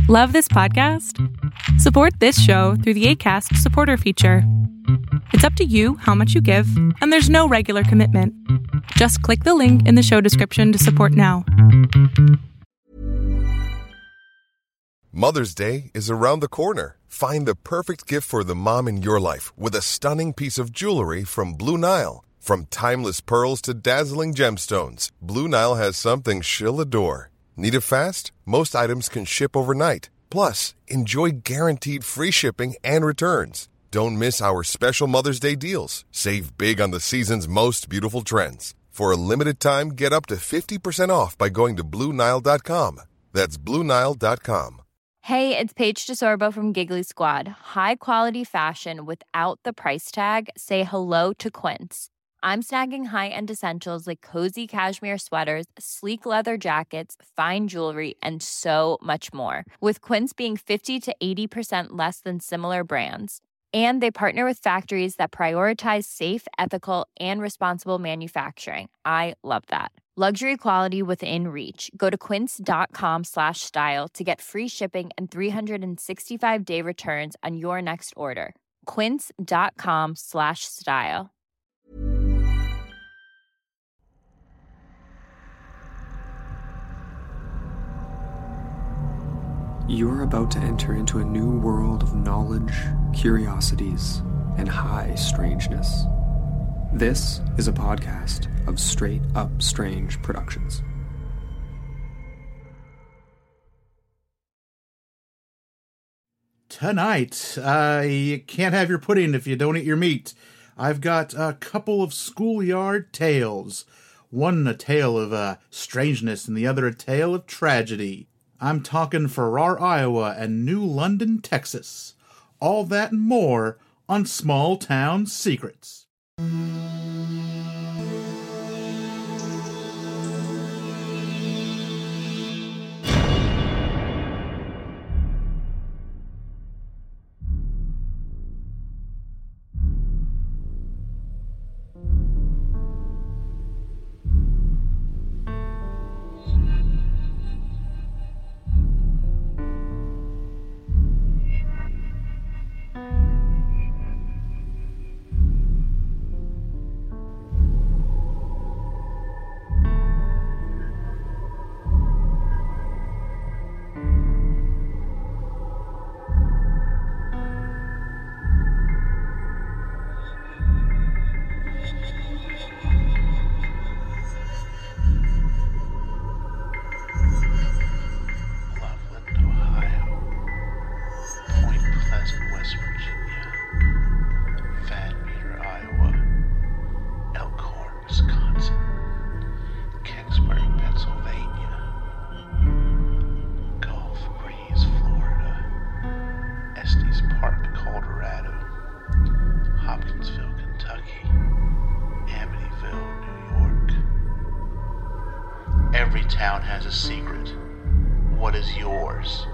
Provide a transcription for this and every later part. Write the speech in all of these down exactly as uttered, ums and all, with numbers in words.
Love this podcast? Support this show through the Acast supporter feature. It's up to you how much you give, and there's no regular commitment. Just click the link in the show description to support now. Mother's Day is around the corner. Find the perfect gift for the mom in your life with a stunning piece of jewelry from Blue Nile. From timeless pearls to dazzling gemstones, Blue Nile has something she'll adore. Need it fast? Most items can ship overnight. Plus, enjoy guaranteed free shipping and returns. Don't miss our special Mother's Day deals. Save big on the season's most beautiful trends. For a limited time, get up to fifty percent off by going to Blue Nile dot com. That's Blue Nile dot com. Hey, it's Paige DeSorbo from Giggly Squad. High quality fashion without the price tag. Say hello to Quince. I'm snagging high-end essentials like cozy cashmere sweaters, sleek leather jackets, fine jewelry, and so much more. With Quince being fifty to eighty percent less than similar brands. And they partner with factories that prioritize safe, ethical, and responsible manufacturing. I love that. Luxury quality within reach. Go to quince.com slash style to get free shipping and three sixty-five day returns on your next order. Quince.com slash style. You're about to enter into a new world of knowledge, curiosities, and high strangeness. This is a podcast of Straight Up Strange Productions. Tonight, uh, you can't have your pudding if you don't eat your meat. I've got a couple of schoolyard tales. One a tale of uh, strangeness and the other a tale of tragedy. I'm talking Farrar, Iowa and New London, Texas. All that and more on Small Town Secrets. Every town has a secret. What is yours?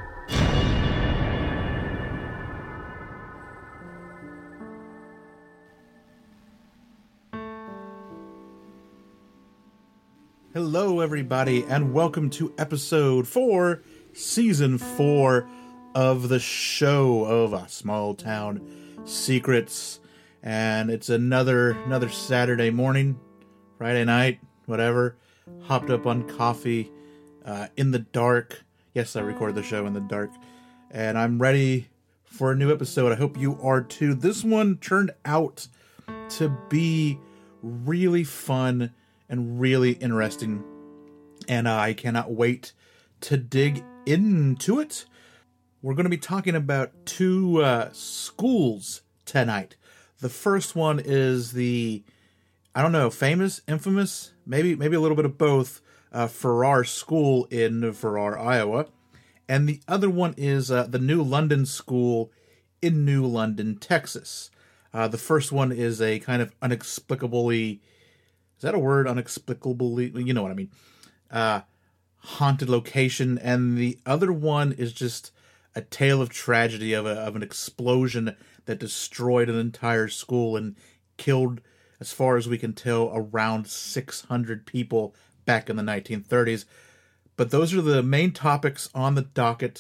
Hello, everybody, and welcome to episode four, season four of the show of uh, Small Town Secrets. And it's another another Saturday morning, Friday night, whatever. Hopped up on coffee uh, in the dark. Yes, I record the show in the dark. And I'm ready for a new episode. I hope you are too. This one turned out to be really fun and really interesting. And I cannot wait to dig into it. We're going to be talking about two uh, schools tonight. The first one is the, I don't know, famous, infamous, maybe maybe a little bit of both, uh, Farrar School in Farrar, Iowa. And the other one is uh, the New London School in New London, Texas. Uh, the first one is a kind of inexplicably, is that a word? Inexplicably, you know what I mean. Uh, haunted location. And the other one is just a tale of tragedy of, a, of an explosion that destroyed an entire school and killed, as far as we can tell, around six hundred people back in the nineteen thirties. But those are the main topics on the docket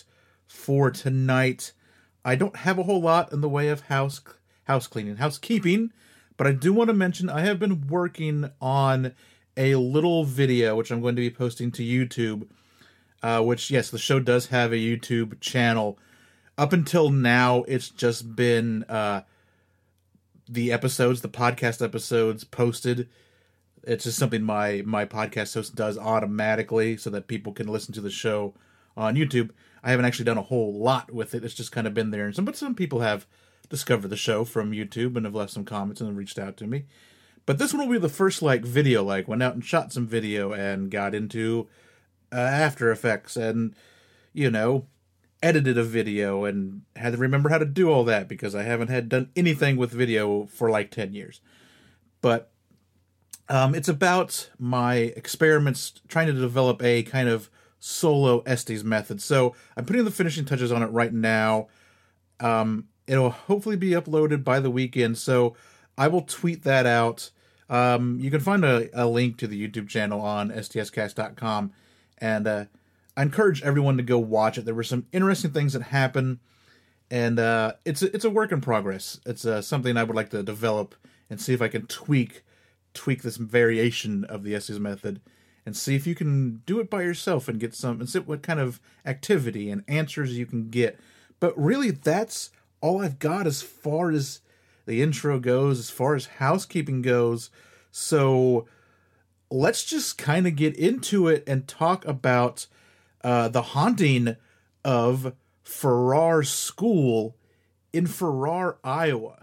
for tonight. I don't have a whole lot in the way of house house cleaning, housekeeping, but I do want to mention I have been working on a little video, which I'm going to be posting to YouTube, uh, which, yes, the show does have a YouTube channel. Up until now, it's just been uh, the episodes, the podcast episodes posted. It's just something my, my podcast host does automatically so that people can listen to the show on YouTube. I haven't actually done a whole lot with it. It's just kind of been there. And some, but some people have discovered the show from YouTube and have left some comments and have reached out to me. But this one will be the first, like, video, like, went out and shot some video and got into uh, After Effects and, you know, edited a video and had to remember how to do all that because I haven't had done anything with video for like ten years. But um, it's about my experiments trying to develop a kind of solo Estes method. So I'm putting the finishing touches on it right now. Um, it'll hopefully be uploaded by the weekend, so I will tweet that out. Um, you can find a, a link to the YouTube channel on S T S cast dot com, and uh, I encourage everyone to go watch it. There were some interesting things that happened, and uh, it's a, it's a work in progress. It's uh, something I would like to develop and see if I can tweak tweak this variation of the Estes method and see if you can do it by yourself and get some and see what kind of activity and answers you can get. But really, that's all I've got as far as the intro goes, as far as housekeeping goes. So let's just kind of get into it and talk about Uh, the haunting of Farrar School in Farrar, Iowa.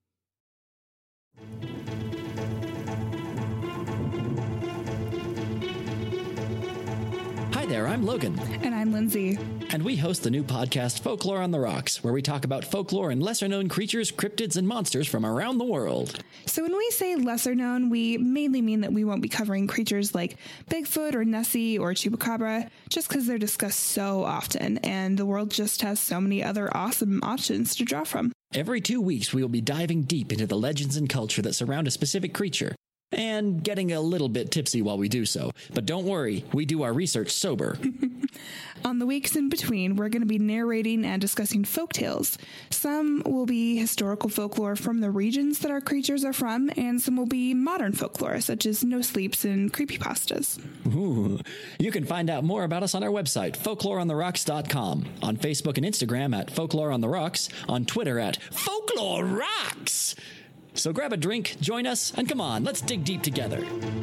Hi there, I'm Logan. And I'm Lindsay. And we host the new podcast Folklore on the Rocks, where we talk about folklore and lesser-known creatures, cryptids, and monsters from around the world. So when we say lesser known, we mainly mean that we won't be covering creatures like Bigfoot or Nessie or Chupacabra, just because they're discussed so often, and the world just has so many other awesome options to draw from. Every two weeks, we will be diving deep into the legends and culture that surround a specific creature, and getting a little bit tipsy while we do so. But don't worry, we do our research sober. On the weeks in between, we're going to be narrating and discussing folktales. Some will be historical folklore from the regions that our creatures are from, and some will be modern folklore, such as no sleeps and creepypastas. Ooh. You can find out more about us on our website, folklore on the rocks dot com, on Facebook and Instagram at Folklore on the Rocks, on Twitter at Folklore Rocks. So grab a drink, join us, and come on, let's dig deep together.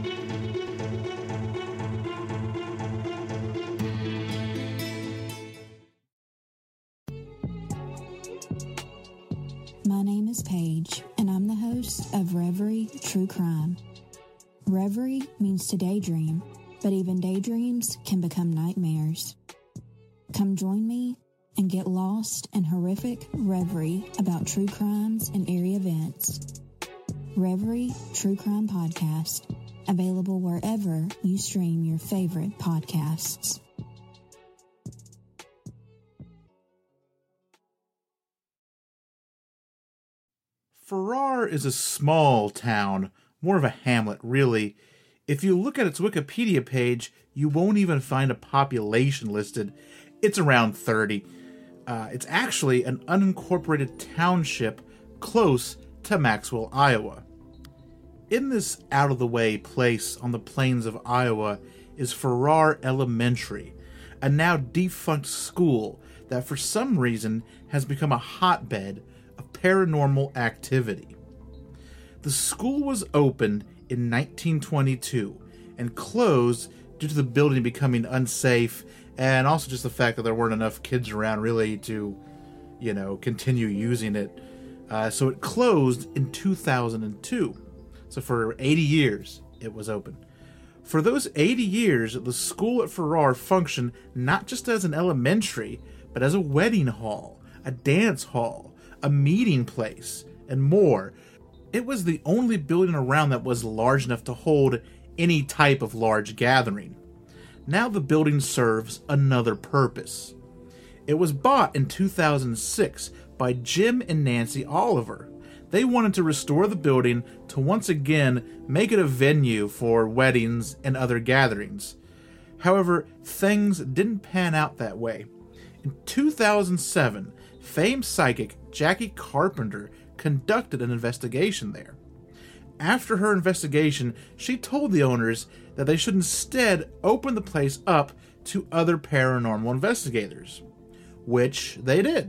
My name is Paige, and I'm the host of Reverie True Crime. Reverie means to daydream, but even daydreams can become nightmares. Come join me and get lost in horrific reverie about true crimes and eerie events. Reverie True Crime Podcast, available wherever you stream your favorite podcasts. Farrar is a small town, more of a hamlet, really. If you look at its Wikipedia page, you won't even find a population listed. It's around thirty. Uh, it's actually an unincorporated township close to Maxwell, Iowa. In this out-of-the-way place on the plains of Iowa is Farrar Elementary, a now defunct school that for some reason has become a hotbed of paranormal activity. The school was opened in nineteen twenty-two and closed due to the building becoming unsafe and also just the fact that there weren't enough kids around really to, you know, continue using it. Uh, so it closed in two thousand two. So for eighty years, it was open. For those eighty years, the school at Farrar functioned not just as an elementary, but as a wedding hall, a dance hall, a meeting place, and more. It was the only building around that was large enough to hold any type of large gathering. Now the building serves another purpose. It was bought in two thousand six by Jim and Nancy Oliver. They wanted to restore the building to once again make it a venue for weddings and other gatherings. However, things didn't pan out that way. In two thousand seven, famed psychic Jackie Carpenter conducted an investigation there. After her investigation, she told the owners that they should instead open the place up to other paranormal investigators, which they did.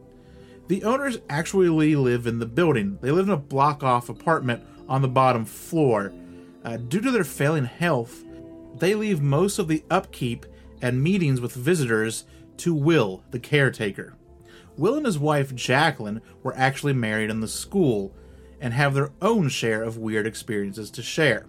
The owners actually live in the building. They live in a block-off apartment on the bottom floor. Uh, due to their failing health, they leave most of the upkeep and meetings with visitors to Will, the caretaker. Will and his wife, Jacqueline, were actually married in the school and have their own share of weird experiences to share.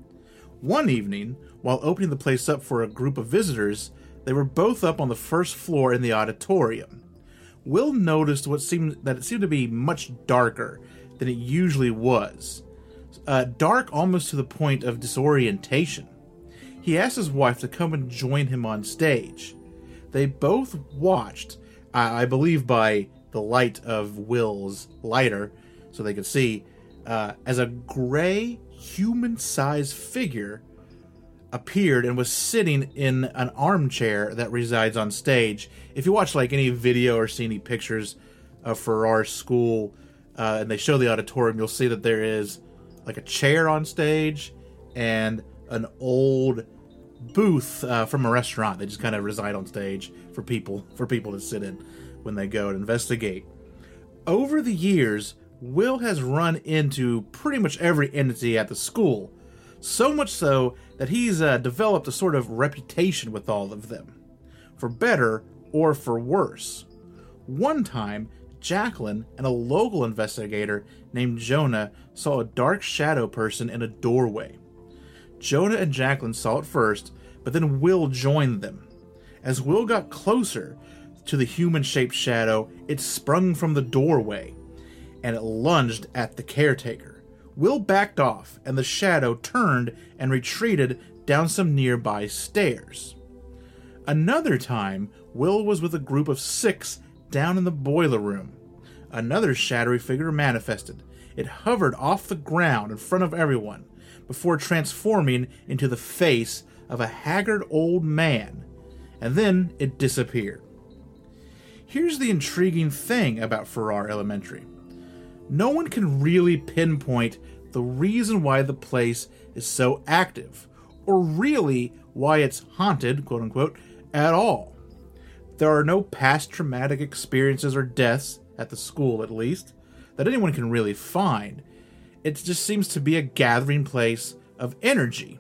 One evening, while opening the place up for a group of visitors, they were both up on the first floor in the auditorium. Will noticed what seemed that it seemed to be much darker than it usually was. Uh, dark almost to the point of disorientation. He asked his wife to come and join him on stage. They both watched, I believe by the light of Will's lighter, so they could see, uh, as a gray, human-sized figure appeared and was sitting in an armchair that resides on stage. If you watch like any video or see any pictures of Farrar School, uh, and they show the auditorium, you'll see that there is like a chair on stage and an old booth uh, from a restaurant. They just kind of reside on stage for people for people to sit in when they go and investigate. Over the years, Will has run into pretty much every entity at the school, so much so that he's uh, developed a sort of reputation with all of them, for better or for worse. One time, Jacqueline and a local investigator named Jonah saw a dark shadow person in a doorway. Jonah and Jacqueline saw it first, but then Will joined them. As Will got closer to the human-shaped shadow, it sprung from the doorway, and it lunged at the caretaker. Will backed off, and the shadow turned and retreated down some nearby stairs. Another time, Will was with a group of six down in the boiler room. Another shadowy figure manifested. It hovered off the ground in front of everyone, before transforming into the face of a haggard old man, and then it disappeared. Here's the intriguing thing about Farrar Elementary. No one can really pinpoint the reason why the place is so active, or really why it's haunted, quote-unquote, at all. There are no past traumatic experiences or deaths, at the school at least, that anyone can really find. It just seems to be a gathering place of energy.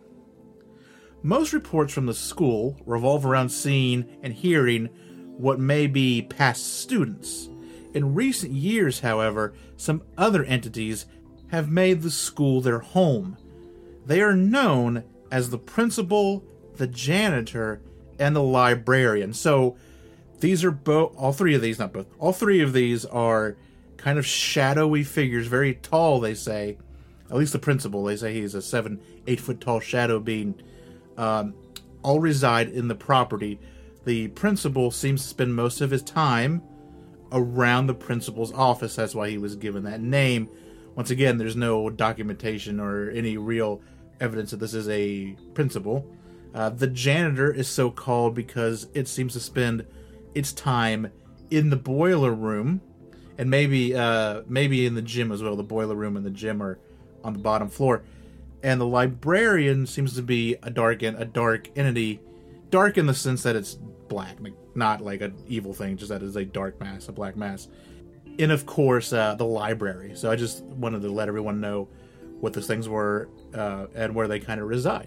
Most reports from the school revolve around seeing and hearing what may be past students. In recent years, however, some other entities have made the school their home. They are known as the principal, the janitor, and the librarian. So these are both, all three of these, not both, all three of these are kind of shadowy figures, very tall, they say. At least the principal, they say he's a seven, eight foot tall shadow being. Um, all reside in the property. The principal seems to spend most of his time around the principal's office. That's why he was given that name. Once again, there's no documentation or any real evidence that this is a principal. Uh, the janitor is so called because it seems to spend its time in the boiler room, and maybe uh, maybe in the gym as well. The boiler room and the gym are on the bottom floor. And the librarian seems to be a dark a dark entity, dark in the sense that it's black, not like an evil thing, just that it's a dark mass, a black mass. And of course, uh, the library. So I just wanted to let everyone know what those things were uh, and where they kind of reside.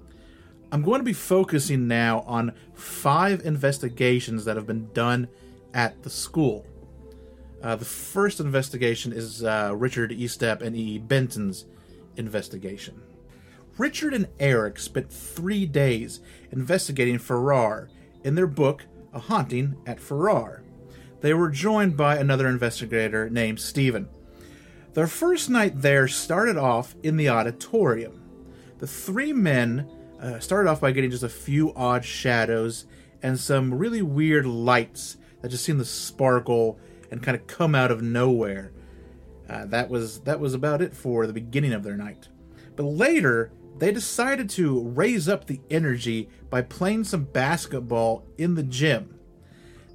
I'm going to be focusing now on five investigations that have been done at the school. Uh, the first investigation is uh, Richard Estep and E E. Benton's investigation. Richard and Eric spent three days investigating Farrar in their book, A Haunting at Farrar. They were joined by another investigator named Stephen. Their first night there started off in the auditorium. The three men uh, started off by getting just a few odd shadows and some really weird lights that just seemed to sparkle and kind of come out of nowhere. Uh, that was that was about it for the beginning of their night. But later, they decided to raise up the energy by playing some basketball in the gym.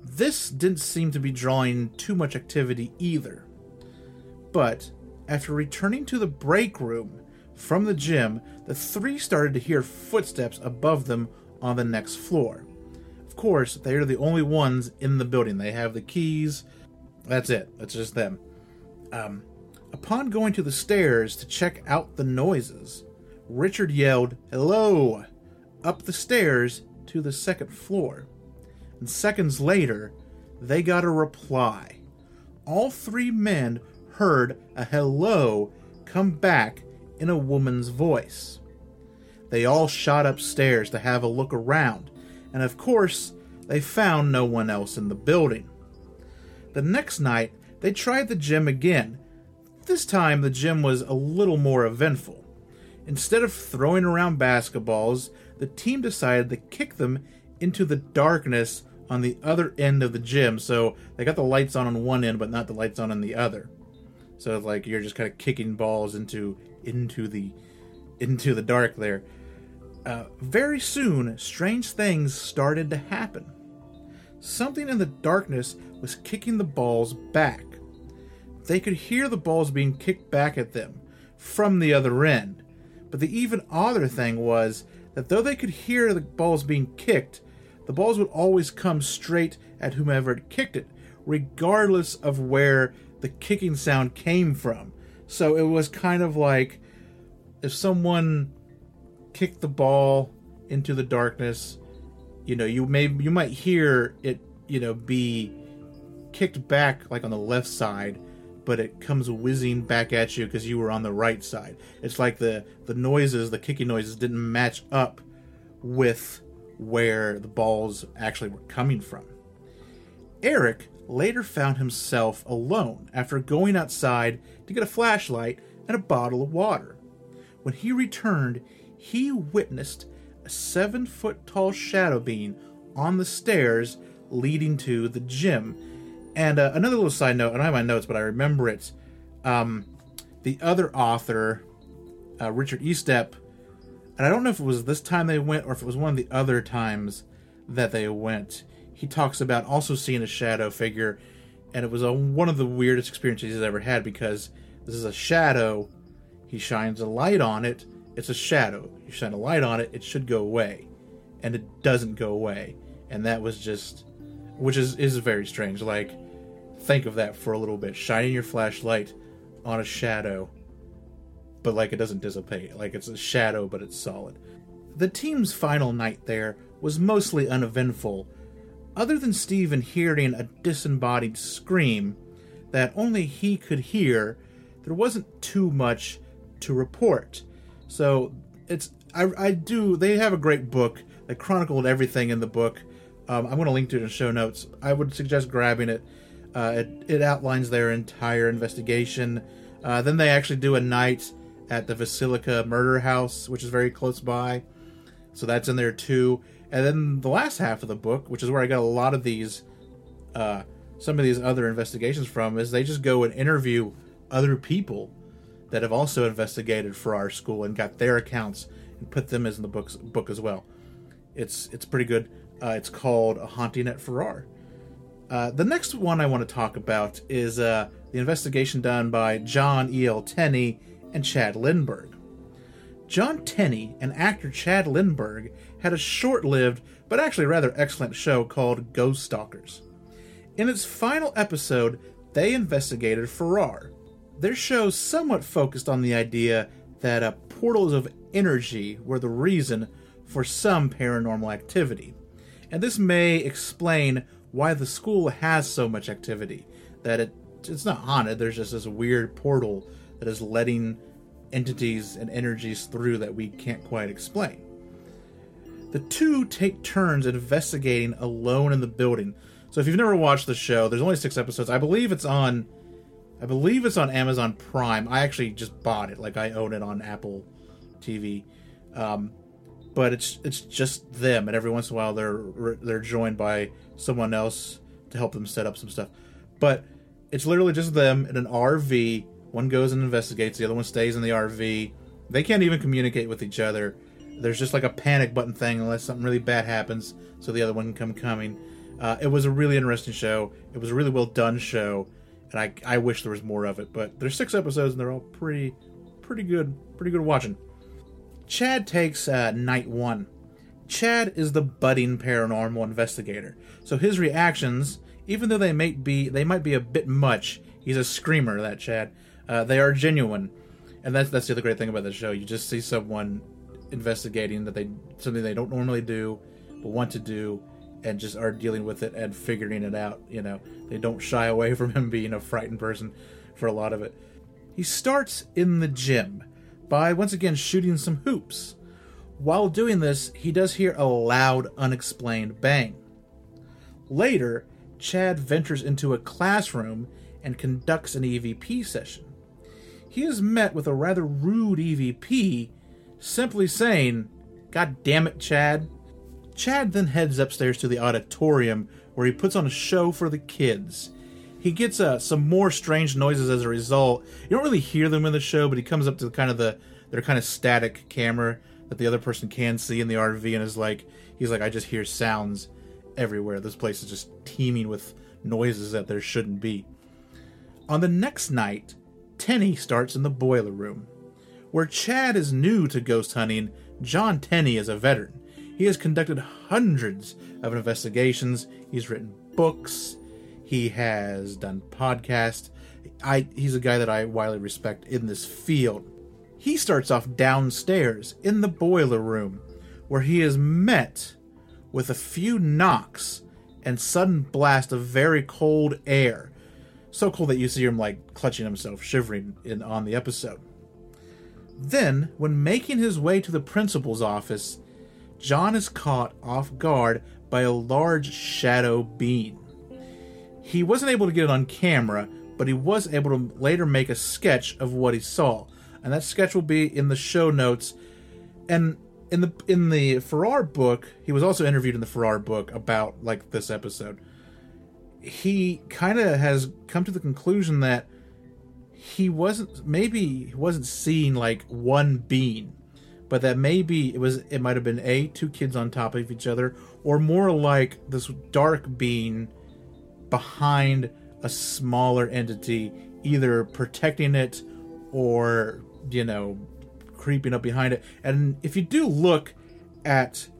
This didn't seem to be drawing too much activity either. But after returning to the break room from the gym, the three started to hear footsteps above them on the next floor. Of course, they are the only ones in the building. They have the keys. That's it. That's just them. Um, upon going to the stairs to check out the noises, Richard yelled, "Hello!" up the stairs to the second floor. And seconds later, they got a reply. All three men heard a hello come back in a woman's voice. They all shot upstairs to have a look around, and of course, they found no one else in the building. The next night, they tried the gym again. This time, the gym was a little more eventful. Instead of throwing around basketballs, the team decided to kick them into the darkness on the other end of the gym. So they got the lights on on one end, but not the lights on on the other. So it's like you're just kind of kicking balls into into the into the dark there. Uh, very soon, strange things started to happen. Something in the darkness was kicking the balls back. They could hear the balls being kicked back at them from the other end. But the even odder thing was that though they could hear the balls being kicked, the balls would always come straight at whomever had kicked it, regardless of where the kicking sound came from. So it was kind of like if someone kicked the ball into the darkness, you know, you may you might hear it, you know, be kicked back like on the left side, but it comes whizzing back at you because you were on the right side. It's like the, the noises, the kicking noises, didn't match up with where the balls actually were coming from. Eric later found himself alone after going outside to get a flashlight and a bottle of water. When he returned, he witnessed a seven-foot-tall shadow being on the stairs leading to the gym. And uh, another little side note, I don't have my notes, but I remember it. Um, the other author, uh, Richard Estep, and I don't know if it was this time they went or if it was one of the other times that they went, he talks about also seeing a shadow figure, and it was a, one of the weirdest experiences he's ever had because this is a shadow, he shines a light on it, it's a shadow. You shine a light on it, it should go away. And it doesn't go away. And that was just, which is, is very strange. Like, think of that for a little bit. Shining your flashlight on a shadow, but like it doesn't dissipate. Like it's a shadow, but it's solid. The team's final night there was mostly uneventful. Other than Stephen hearing a disembodied scream that only he could hear, there wasn't too much to report. So it's I, I do they have a great book. They chronicled everything in the book. Um, I'm going to link to it in the show notes. I would suggest grabbing it. Uh, it, it outlines their entire investigation. Uh, then they actually do a night at the Basilica Murder House, which is very close by. So that's in there too. And then the last half of the book, which is where I got a lot of these, uh, some of these other investigations from, is they just go and interview other people that have also investigated for our school and got their accounts and put them as in the books, book as well. It's it's pretty good. Uh, it's called A Haunting at Farrar. Uh, the next one I want to talk about is uh, the investigation done by John E L. Tenney and Chad Lindberg. John Tenney and actor Chad Lindberg had a short-lived but actually rather excellent show called Ghost Stalkers. In its final episode, they investigated Farrar. Their show somewhat focused on the idea that uh, portals of energy were the reason for some paranormal activity. And this may explain why the school has so much activity. That it it's not haunted, there's just this weird portal that is letting entities and energies through that we can't quite explain. The two take turns investigating alone in the building. So if you've never watched the show, there's only six episodes. I believe it's on I believe it's on Amazon Prime. I actually just bought it, like I own it on Apple T V. Um, but it's it's just them, and every once in a while they're they're joined by someone else to help them set up some stuff. But it's literally just them in an R V. One goes and investigates, the other one stays in the R V. They can't even communicate with each other. There's just like a panic button thing unless something really bad happens, so the other one can come coming. Uh, it was a really interesting show. It was a really well done show, and I I wish there was more of it. But there's six episodes, and they're all pretty pretty good, pretty good watching. Chad takes uh, night one. Chad is the budding paranormal investigator, so his reactions, even though they might be they might be a bit much, he's a screamer. That Chad, uh, they are genuine, and that's that's the other great thing about the show. You just see someone investigating that they something they don't normally do, but want to do, and just are dealing with it and figuring it out. You know, they don't shy away from him being a frightened person for a lot of it. He starts in the gym by once again shooting some hoops. While doing this, he does hear a loud, unexplained bang. Later, Chad ventures into a classroom and conducts an E V P session. He is met with a rather rude E V P, simply saying, "God damn it, Chad." Chad then heads upstairs to the auditorium, where he puts on a show for the kids. He gets uh, some more strange noises as a result. You don't really hear them in the show, but he comes up to kind of the their kind of static camera that the other person can see in the R V, and is like, he's like, "I just hear sounds everywhere. This place is just teeming with noises that there shouldn't be." On the next night, Tenney starts in the boiler room. Where Chad is new to ghost hunting, John Tenney is a veteran. He has conducted hundreds of investigations. He's written books. He has done podcasts. I, he's a guy that I widely respect in this field. He starts off downstairs in the boiler room, where he is met with a few knocks and sudden blast of very cold air. So cold that you see him like clutching himself, shivering in on the episode. Then, when making his way to the principal's office, John is caught off guard by a large shadow being. He wasn't able to get it on camera, but he was able to later make a sketch of what he saw. And that sketch will be in the show notes. And in the in the Farrar book, he was also interviewed in the Farrar book about like this episode. He kind of has come to the conclusion that he wasn't maybe he wasn't seeing like one being, but that maybe it was it might have been a two kids on top of each other, or more like this dark being behind a smaller entity, either protecting it or, you know, creeping up behind it. And if you do look at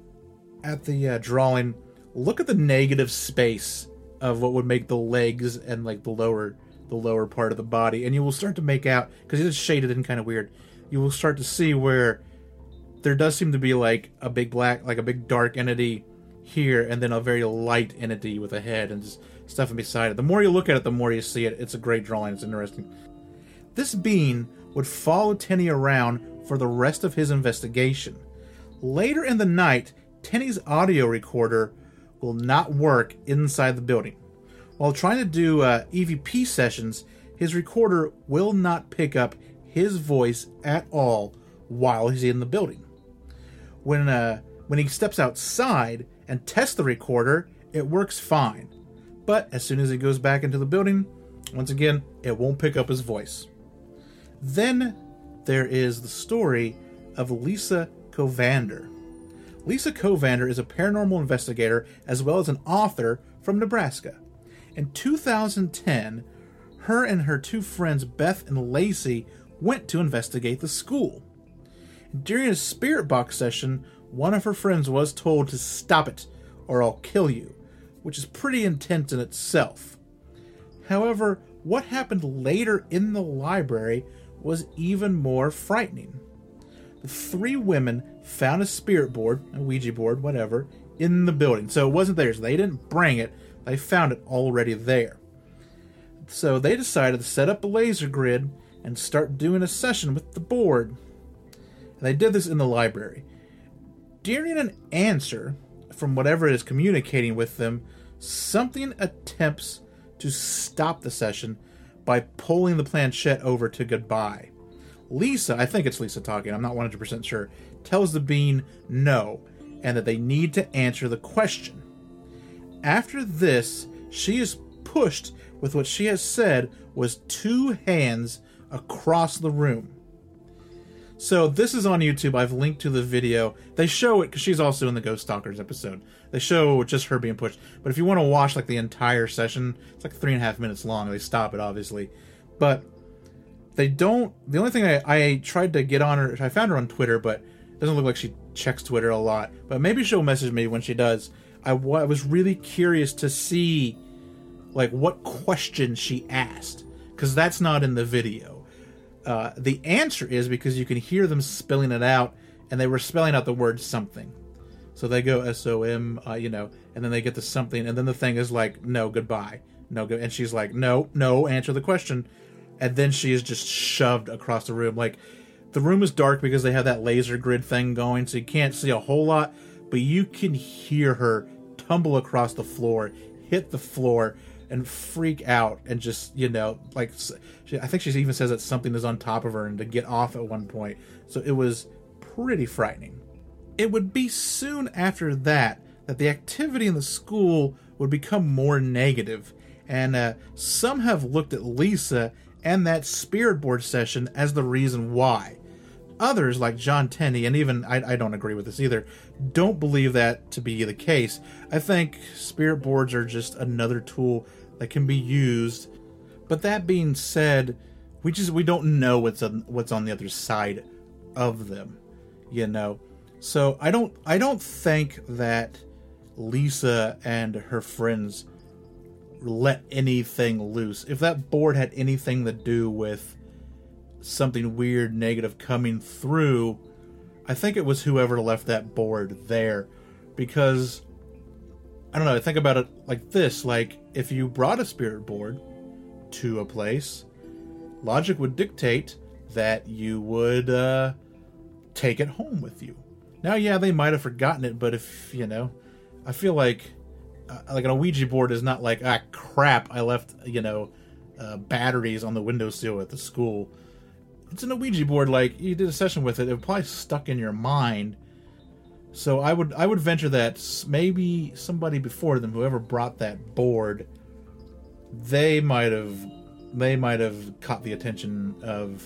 at the uh, drawing, look at the negative space of what would make the legs and like the lower the lower part of the body, and you will start to make out, because it is shaded and kind of weird, you will start to see where there does seem to be like a big black, like a big dark entity here, and then a very light entity with a head and just stuff beside it. The more you look at it, the more you see it. It's a great drawing. It's interesting. This being would follow Tenney around for the rest of his investigation. Later in the night, Tenney's audio recorder will not work inside the building. While trying to do uh, E V P sessions, his recorder will not pick up his voice at all while he's in the building. When uh, when he steps outside and tests the recorder, it works fine. But as soon as he goes back into the building, once again, it won't pick up his voice. Then there is the story of Lisa Covander. Lisa Covander is a paranormal investigator as well as an author from Nebraska. In two thousand ten, her and her two friends, Beth and Lacey, went to investigate the school. During a spirit box session, one of her friends was told to stop it or I'll kill you, which is pretty intense in itself. However, what happened later in the library was even more frightening. The three women found a spirit board, a Ouija board, whatever, in the building. So it wasn't theirs. They didn't bring it. They found it already there. So they decided to set up a laser grid and start doing a session with the board. And they did this in the library. During an answer from whatever is communicating with them, something attempts to stop the session by pulling the planchette over to goodbye. Lisa, I think it's Lisa talking, I'm not one hundred percent sure, tells the being no, and that they need to answer the question. After this, she is pushed with what she has said was two hands across the room. So this is on YouTube. I've linked to the video. They show it because she's also in the Ghost Stalkers episode. They show just her being pushed. But if you want to watch like the entire session, it's like three and a half minutes long. They stop it, obviously. But they don't... The only thing I, I tried to get on her... I found her on Twitter, but it doesn't look like she checks Twitter a lot. But maybe she'll message me when she does. I, I was really curious to see like what question she asked. Because that's not in the video. Uh, the answer is because you can hear them spelling it out, and they were spelling out the word something. So they go S O M, uh, you know, and then they get to something, and then the thing is like, no, goodbye. No, go, and she's like, no, no, answer the question. And then she is just shoved across the room. Like, the room is dark because they have that laser grid thing going, so you can't see a whole lot, but you can hear her tumble across the floor, hit the floor, and freak out, and just, you know, like, she, I think she even says that something is on top of her and to get off at one point. So it was pretty frightening. It would be soon after that that the activity in the school would become more negative, and uh, some have looked at Lisa and that spirit board session as the reason why. Others, like John Tenney, and even I, I don't agree with this either, don't believe that to be the case. I think spirit boards are just another tool that can be used. But that being said, we just we don't know what's on what's on the other side of them, you know. So I don't I don't think that Lisa and her friends let anything loose. If that board had anything to do with something weird, negative coming through, I think it was whoever left that board there. Because, I don't know, I think about it like this. Like, if you brought a spirit board to a place, logic would dictate that you would uh, take it home with you. Now, yeah, they might have forgotten it, but if, you know, I feel like, uh, like an Ouija board is not like, ah, crap, I left, you know, uh, batteries on the windowsill at the school. It's an Ouija board, like, you did a session with it, it probably stuck in your mind. So I would I would venture that maybe somebody before them, whoever brought that board, they might have they might have caught the attention of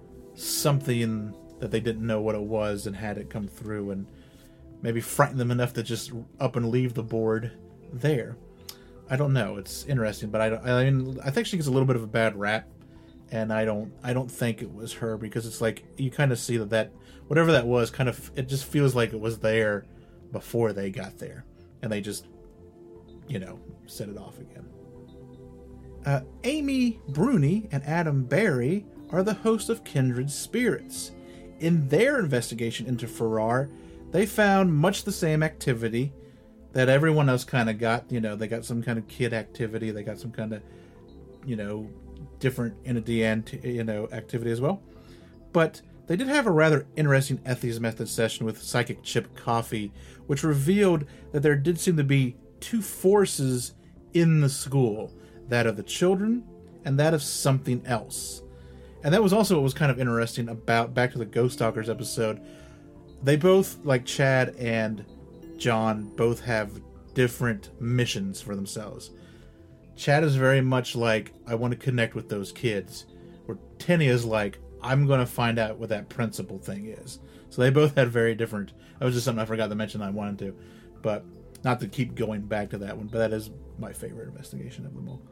something that they didn't know what it was and had it come through and maybe frighten them enough to just up and leave the board there. I don't know. It's interesting, but I don't, I mean I think she gets a little bit of a bad rap. And I don't, I don't think it was her, because it's like you kind of see that that whatever that was, kind of, it just feels like it was there before they got there, and they just, you know, set it off again. Uh, Amy Bruni and Adam Barry are the hosts of Kindred Spirits. In their investigation into Farrar, they found much the same activity that everyone else kind of got. You know, they got some kind of kid activity. They got some kind of, you know, different entity and, you know, activity as well. But they did have a rather interesting Ethies Method session with Psychic Chip Coffee, which revealed that there did seem to be two forces in the school, that of the children and that of something else. And that was also what was kind of interesting about, back to the Ghost Stalkers episode, they both, like Chad and John, both have different missions for themselves. Chad is very much like, I want to connect with those kids. Where Tenney is like, I'm going to find out what that principal thing is. So they both had very different... That was just something I forgot to mention I wanted to. But not to keep going back to that one, but that is my favorite investigation of them all.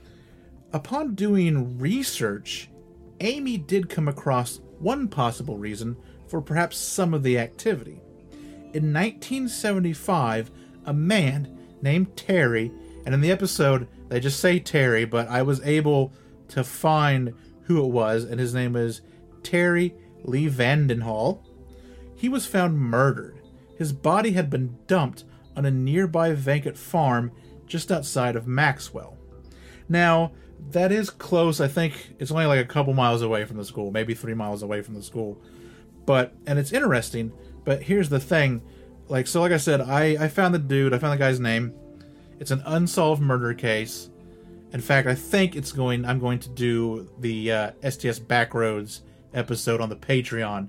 Upon doing research, Amy did come across one possible reason for perhaps some of the activity. In nineteen seventy-five, a man named Terry, and in the episode they just say Terry, but I was able to find who it was, and his name is Terry Lee Vandenhall. He was found murdered. His body had been dumped on a nearby vacant farm just outside of Maxwell. Now, that is close. I think it's only like a couple miles away from the school, maybe three miles away from the school. But, and it's interesting, but here's the thing. Like, so like I said, I, I found the dude, I found the guy's name. It's an unsolved murder case. In fact, I think it's going, I'm going to do the uh, S T S Backroads episode on the Patreon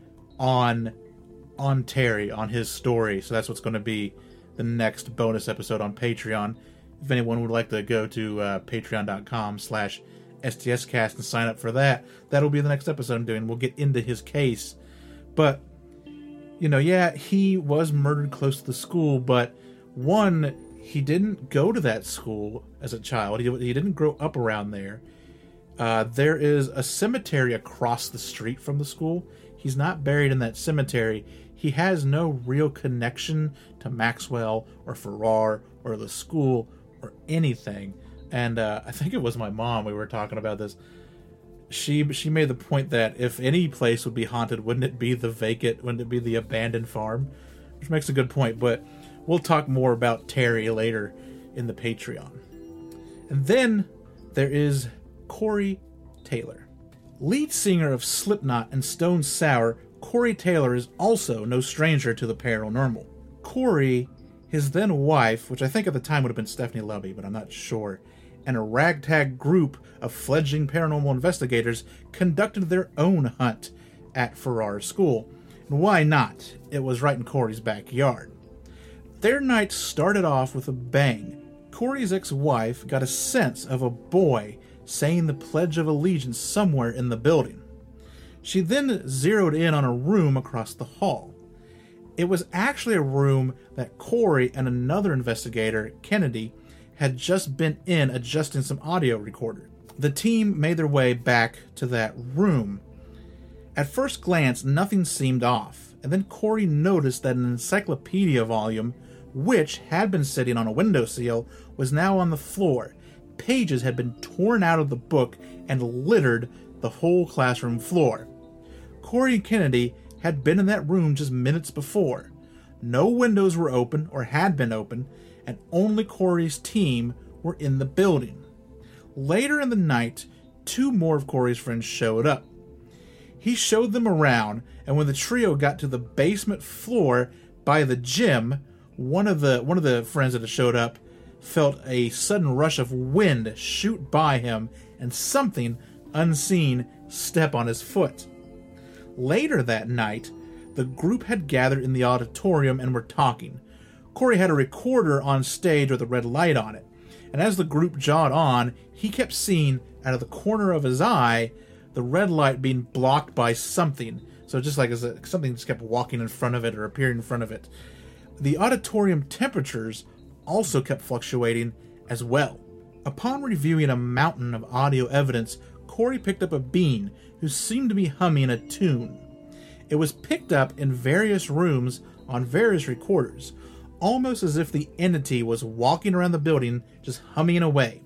on, on Terry, on his story. So that's what's going to be the next bonus episode on Patreon. If anyone would like to go to uh, patreon.com slash STScast and sign up for that, that'll be the next episode I'm doing. We'll get into his case But, you know, yeah, he was murdered close to the school, but one, he didn't go to that school as a child. He, he didn't grow up around there. Uh, there is a cemetery across the street from the school. He's not buried in that cemetery. He has no real connection to Maxwell or Farrar or the school or anything. And uh, I think it was my mom, we were talking about this. She she made the point that if any place would be haunted, wouldn't it be the vacant, wouldn't it be the abandoned farm? Which makes a good point, but we'll talk more about Terry later in the Patreon. And then there is Corey Taylor. Lead singer of Slipknot and Stone Sour, Corey Taylor is also no stranger to the paranormal. Corey, his then wife, which I think at the time would have been Stephanie Lubby, but I'm not sure, and a ragtag group of fledgling paranormal investigators conducted their own hunt at Farrar's school. And why not? It was right in Corey's backyard. Their night started off with a bang. Corey's ex-wife got a sense of a boy saying the Pledge of Allegiance somewhere in the building. She then zeroed in on a room across the hall. It was actually a room that Corey and another investigator, Kennedy, had just been in adjusting some audio recorder. The team made their way back to that room. At first glance, nothing seemed off, and then Corey noticed that an encyclopedia volume, which had been sitting on a windowsill, was now on the floor. Pages had been torn out of the book and littered the whole classroom floor. Corey and Kennedy had been in that room just minutes before. No windows were open or had been open, and only Corey's team were in the building. Later in the night, two more of Corey's friends showed up. He showed them around, and when the trio got to the basement floor by the gym, one of the one of the friends that had showed up felt a sudden rush of wind shoot by him and something unseen step on his foot. Later that night, the group had gathered in the auditorium and were talking. Corey had a recorder on stage with a red light on it, and as the group jawed on, he kept seeing, out of the corner of his eye, the red light being blocked by something. So just like as a, something just kept walking in front of it or appearing in front of it. The auditorium temperatures also kept fluctuating as well. Upon reviewing a mountain of audio evidence, Corey picked up a bean who seemed to be humming a tune. It was picked up in various rooms on various recorders, almost as if the entity was walking around the building just humming away.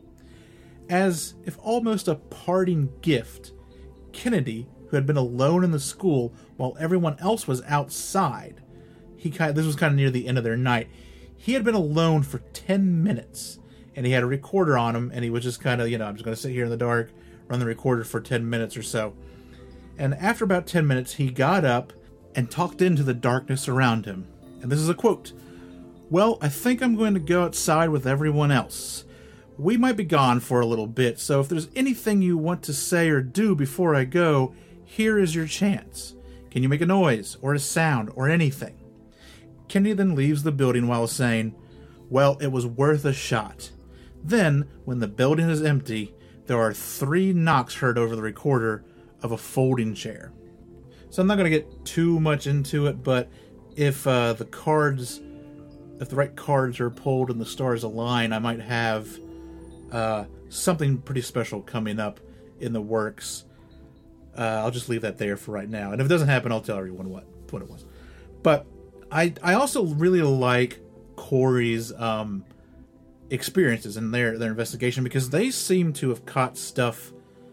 As if almost a parting gift, Kennedy, who had been alone in the school while everyone else was outside, he kind of, this was kind of near the end of their night, he had been alone for ten minutes, and he had a recorder on him, and he was just kind of, you know, I'm just going to sit here in the dark, run the recorder for ten minutes or so. And after about ten minutes, he got up and talked into the darkness around him. And this is a quote. "Well, I think I'm going to go outside with everyone else. We might be gone for a little bit, so if there's anything you want to say or do before I go, here is your chance. Can you make a noise, or a sound, or anything?" Kennedy then leaves the building while saying, "Well, it was worth a shot." Then, when the building is empty, there are three knocks heard over the recorder of a folding chair. So I'm not going to get too much into it, but if uh, the cards, if the right cards are pulled and the stars align, I might have uh, something pretty special coming up in the works. Uh, I'll just leave that there for right now. And if it doesn't happen, I'll tell everyone what, what it was. But I I also really like Corey's um, experiences and their, their investigation, because they seem to have caught stuff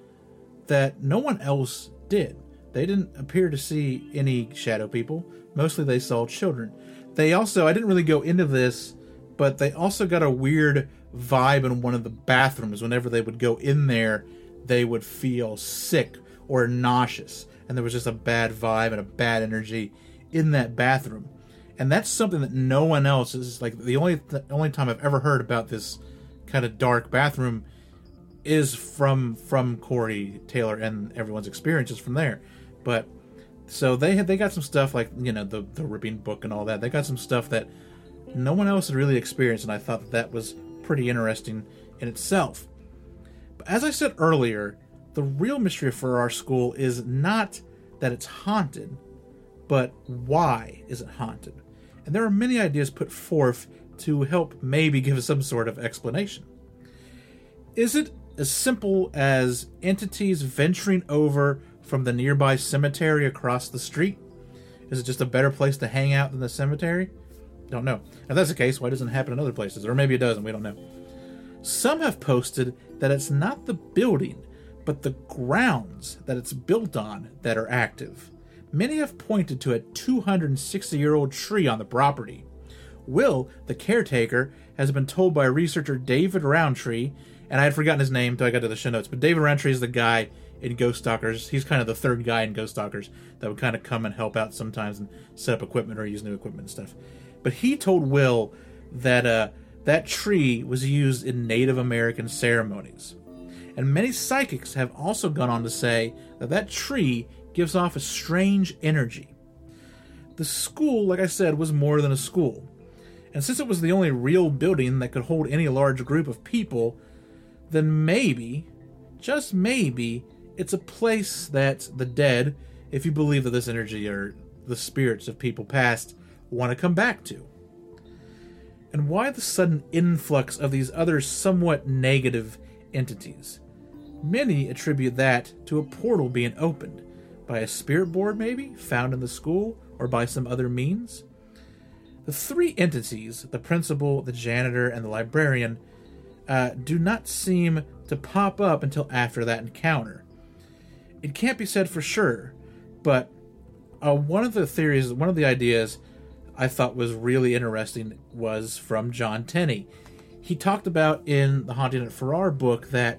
that no one else did. They didn't appear to see any shadow people. Mostly they saw children. They also, I didn't really go into this, but they also got a weird vibe in one of the bathrooms. Whenever they would go in there, they would feel sick or nauseous. And there was just a bad vibe and a bad energy in that bathroom. And that's something that no one else is, like, the only the only time I've ever heard about this kind of dark bathroom is from from Corey Taylor and everyone's experiences from there. But so they had they got some stuff like, you know, the the ripping book and all that. They got some stuff that no one else had really experienced, and I thought that, that was pretty interesting in itself. But as I said earlier, the real mystery for our school is not that it's haunted, but why is it haunted? And there are many ideas put forth to help maybe give some sort of explanation. Is it as simple as entities venturing over from the nearby cemetery across the street? Is it just a better place to hang out than the cemetery? Don't know. If that's the case, why doesn't it happen in other places? Or maybe it doesn't, we don't know. Some have posted that it's not the building, but the grounds that it's built on that are active. Many have pointed to a two hundred sixty year old tree on the property. Will, the caretaker, has been told by researcher David Roundtree, and I had forgotten his name until I got to the show notes, but David Roundtree is the guy in Ghost Stalkers. He's kind of the third guy in Ghost Stalkers that would kind of come and help out sometimes and set up equipment or use new equipment and stuff. But he told Will that uh, that tree was used in Native American ceremonies. And many psychics have also gone on to say that that tree gives off a strange energy. The school, like I said, was more than a school. And since it was the only real building that could hold any large group of people, then maybe, just maybe, it's a place that the dead, if you believe that this energy or the spirits of people past, want to come back to. And why the sudden influx of these other somewhat negative entities? Many attribute that to a portal being opened, by a spirit board maybe, found in the school, or by some other means. The three entities, the principal, the janitor, and the librarian, uh, do not seem to pop up until after that encounter. It can't be said for sure, but uh, one of the theories, one of the ideas I thought was really interesting was from John Tenney. He talked about in the Haunting at Farrar book that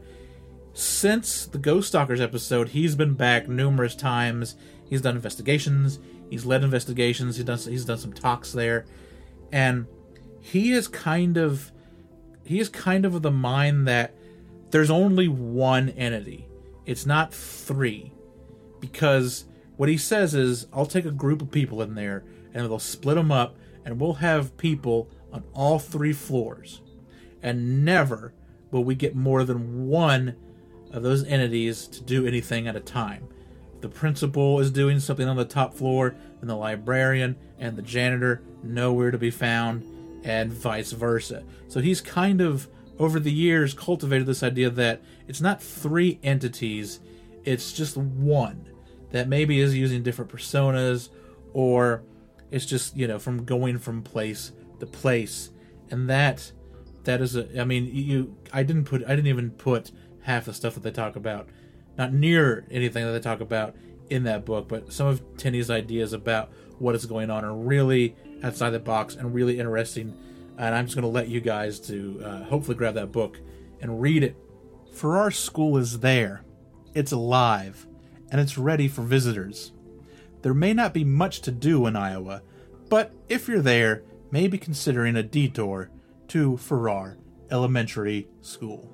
since the Ghost Stalkers episode, he's been back numerous times. He's done investigations. He's led investigations. He's done he's done some talks there, and he is kind of he is kind of of the mind that there's only one entity. It's not three, because what he says is, I'll take a group of people in there, and they'll split them up, and we'll have people on all three floors, and never will we get more than one of those entities to do anything at a time. The principal is doing something on the top floor, and the librarian and the janitor nowhere to be found, and vice versa. So he's kind of, over the years, cultivated this idea that it's not three entities, it's just one that maybe is using different personas, or it's just, you know, from going from place to place. And that that is a, I mean, you I didn't put I didn't even put half the stuff that they talk about, not near anything that they talk about in that book, but some of Tenney's ideas about what is going on are really outside the box and really interesting, and I'm just going to let you guys to uh, hopefully grab that book and read it. Farrar School is there, it's alive, and it's ready for visitors. There may not be much to do in Iowa, but if you're there, maybe considering a detour to Farrar Elementary School.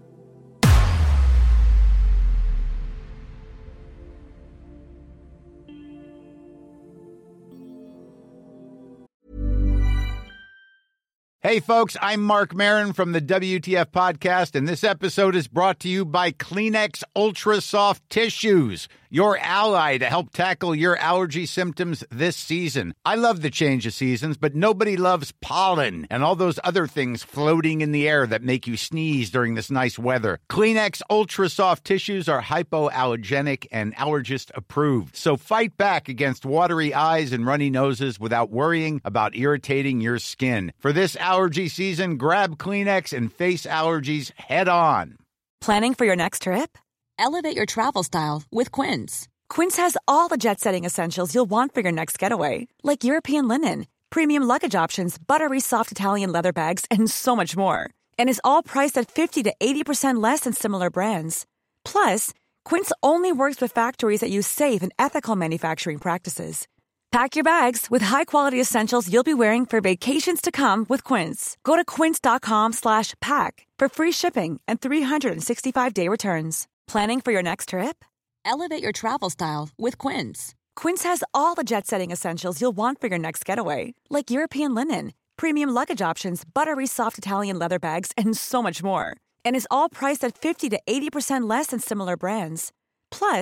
Hey folks, I'm Mark Maron from the W T F Podcast, and this episode is brought to you by Kleenex Ultra Soft Tissues, your ally to help tackle your allergy symptoms this season. I love the change of seasons, but nobody loves pollen and all those other things floating in the air that make you sneeze during this nice weather. Kleenex Ultra Soft Tissues are hypoallergenic and allergist approved, so fight back against watery eyes and runny noses without worrying about irritating your skin. For this allergy season, grab Kleenex and face allergies head on. Planning for your next trip? Elevate your travel style with Quince. Quince has all the jet-setting essentials you'll want for your next getaway, like European linen, premium luggage options, buttery soft Italian leather bags, and so much more. And is all priced at fifty to eighty percent less than similar brands. Plus, Quince only works with factories that use safe and ethical manufacturing practices. Pack your bags with high-quality essentials you'll be wearing for vacations to come with Quince. Go to quince.com slash pack for free shipping and three sixty-five day returns. Planning for your next trip? Elevate your travel style with Quince. Quince has all the jet-setting essentials you'll want for your next getaway, like European linen, premium luggage options, buttery soft Italian leather bags, and so much more. And is all priced at fifty to eighty percent less than similar brands. Plus,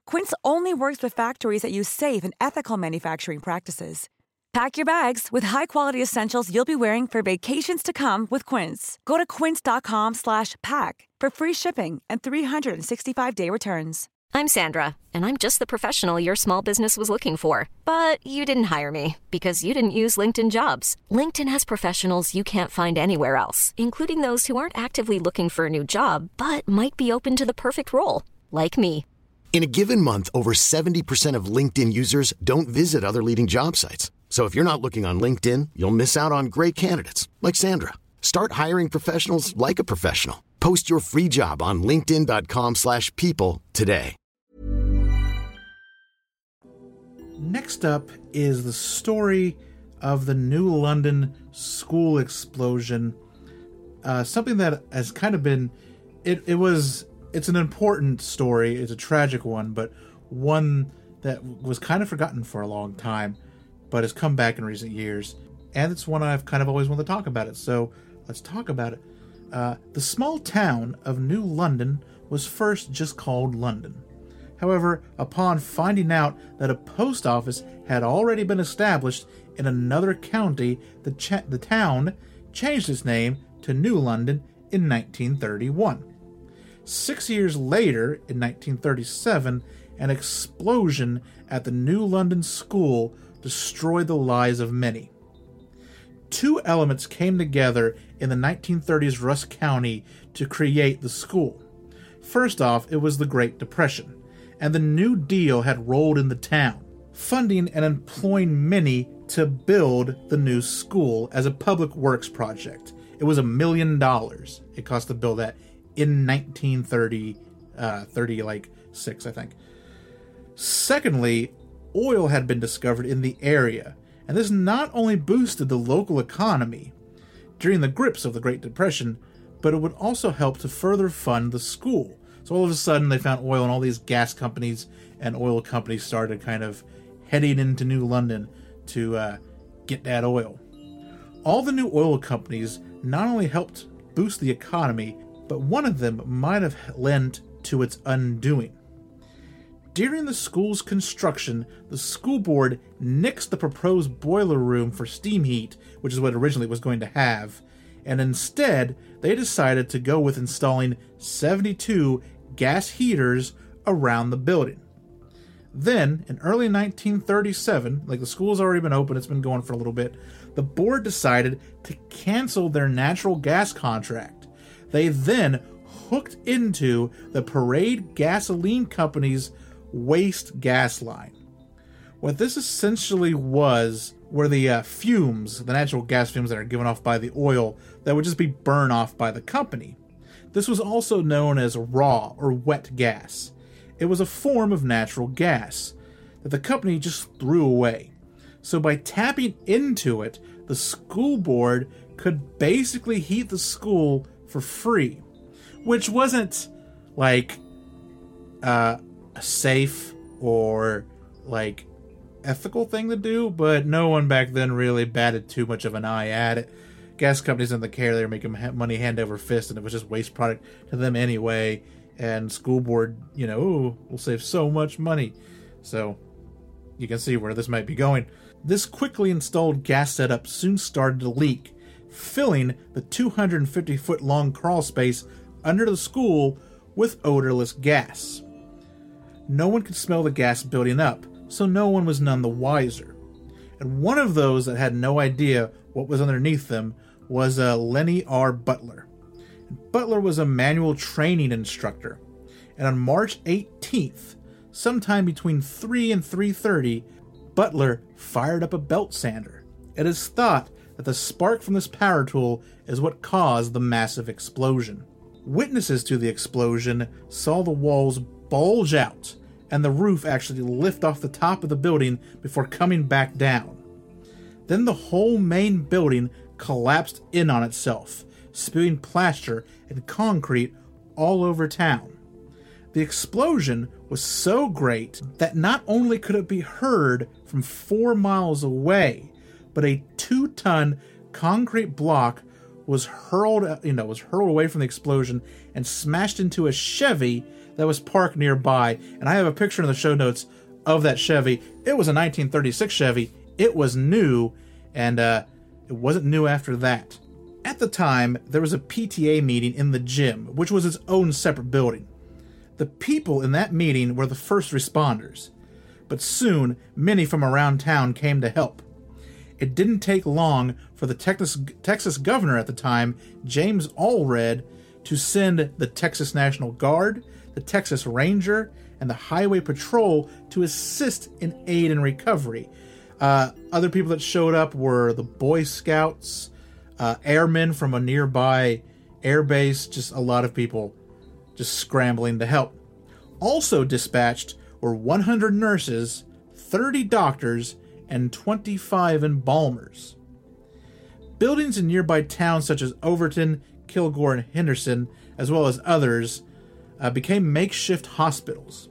Quince only works with factories that use safe and ethical manufacturing practices. Pack your bags with high-quality essentials you'll be wearing for vacations to come with Quince. Go to quince.com slash pack for free shipping and three sixty-five day returns. I'm Sandra, and I'm just the professional your small business was looking for. But you didn't hire me because you didn't use LinkedIn Jobs. LinkedIn has professionals you can't find anywhere else, including those who aren't actively looking for a new job, but might be open to the perfect role, like me. In a given month, over seventy percent of LinkedIn users don't visit other leading job sites. So if you're not looking on LinkedIn, you'll miss out on great candidates like Sandra. Start hiring professionals like a professional. Post your free job on linkedin.com slash people today. Next up is the story of the New London school explosion. Uh, something that has kind of been... It, it was... It's an important story. It's a tragic one, but one that was kind of forgotten for a long time, but has come back in recent years. And it's one I've kind of always wanted to talk about it, so let's talk about it. Uh, the small town of New London was first just called London. However, upon finding out that a post office had already been established in another county, the, ch- the town changed its name to New London in nineteen thirty-one. Six years later, in nineteen thirty-seven, an explosion at the New London School destroyed the lives of many. Two elements came together in the nineteen thirties Rusk County to create the school. First off, it was the Great Depression, and the New Deal had rolled in the town, funding and employing many to build the new school as a public works project. It was a million dollars it cost to build that in nineteen thirty, uh, thirty like six, I think. Secondly, oil had been discovered in the area, and this not only boosted the local economy during the grips of the Great Depression, but it would also help to further fund the school. So all of a sudden they found oil, and all these gas companies and oil companies started kind of heading into New London to uh, get that oil. All the new oil companies not only helped boost the economy, but one of them might have lent to its undoing. During the school's construction, the school board nixed the proposed boiler room for steam heat, which is what it originally was going to have, and instead they decided to go with installing seventy-two gas heaters around the building. Then, in early nineteen thirty-seven, like the school's already been open, it's been going for a little bit, the board decided to cancel their natural gas contract. They then hooked into the Parade Gasoline Company's waste gas line. What this essentially was were the uh, fumes, the natural gas fumes that are given off by the oil, that would just be burned off by the company. This was also known as raw or wet gas. It was a form of natural gas that the company just threw away. So by tapping into it, the school board could basically heat the school for free, which wasn't like uh, a safe or like ethical thing to do, but no one back then really batted too much of an eye at it. Gas companies didn't care. They were making money hand over fist, and it was just waste product to them anyway. And school board, you know, ooh, we'll save so much money. So you can see where this might be going. This quickly installed gas setup soon started to leak, filling the two hundred fifty foot long crawl space under the school with odorless gas. No one could smell the gas building up, so no one was none the wiser. And one of those that had no idea what was underneath them was uh, Lenny R. Butler. Butler was a manual training instructor, and on March eighteenth, sometime between three and three thirty, Butler fired up a belt sander. It is thought that the spark from this power tool is what caused the massive explosion. Witnesses to the explosion saw the walls bulge out and the roof actually lift off the top of the building before coming back down. Then the whole main building collapsed in on itself, spewing plaster and concrete all over town. The explosion was so great that not only could it be heard from four miles away, but a two-ton concrete block was hurled, you know, was hurled away from the explosion and smashed into a Chevy that was parked nearby. And I have a picture in the show notes of that Chevy. It was a nineteen thirty-six Chevy. It was new, and uh, it wasn't new after that. At the time, there was a P T A meeting in the gym, which was its own separate building. The people in that meeting were the first responders, but soon many from around town came to help. It didn't take long for the Texas, Texas governor at the time, James Allred, to send the Texas National Guard, the Texas Ranger, and the Highway Patrol to assist in aid and recovery. Uh, other people that showed up were the Boy Scouts, uh, airmen from a nearby air base, just a lot of people just scrambling to help. Also dispatched were one hundred nurses, thirty doctors, and twenty-five embalmers. Buildings in nearby towns such as Overton, Kilgore, and Henderson, as well as others, uh, became makeshift hospitals.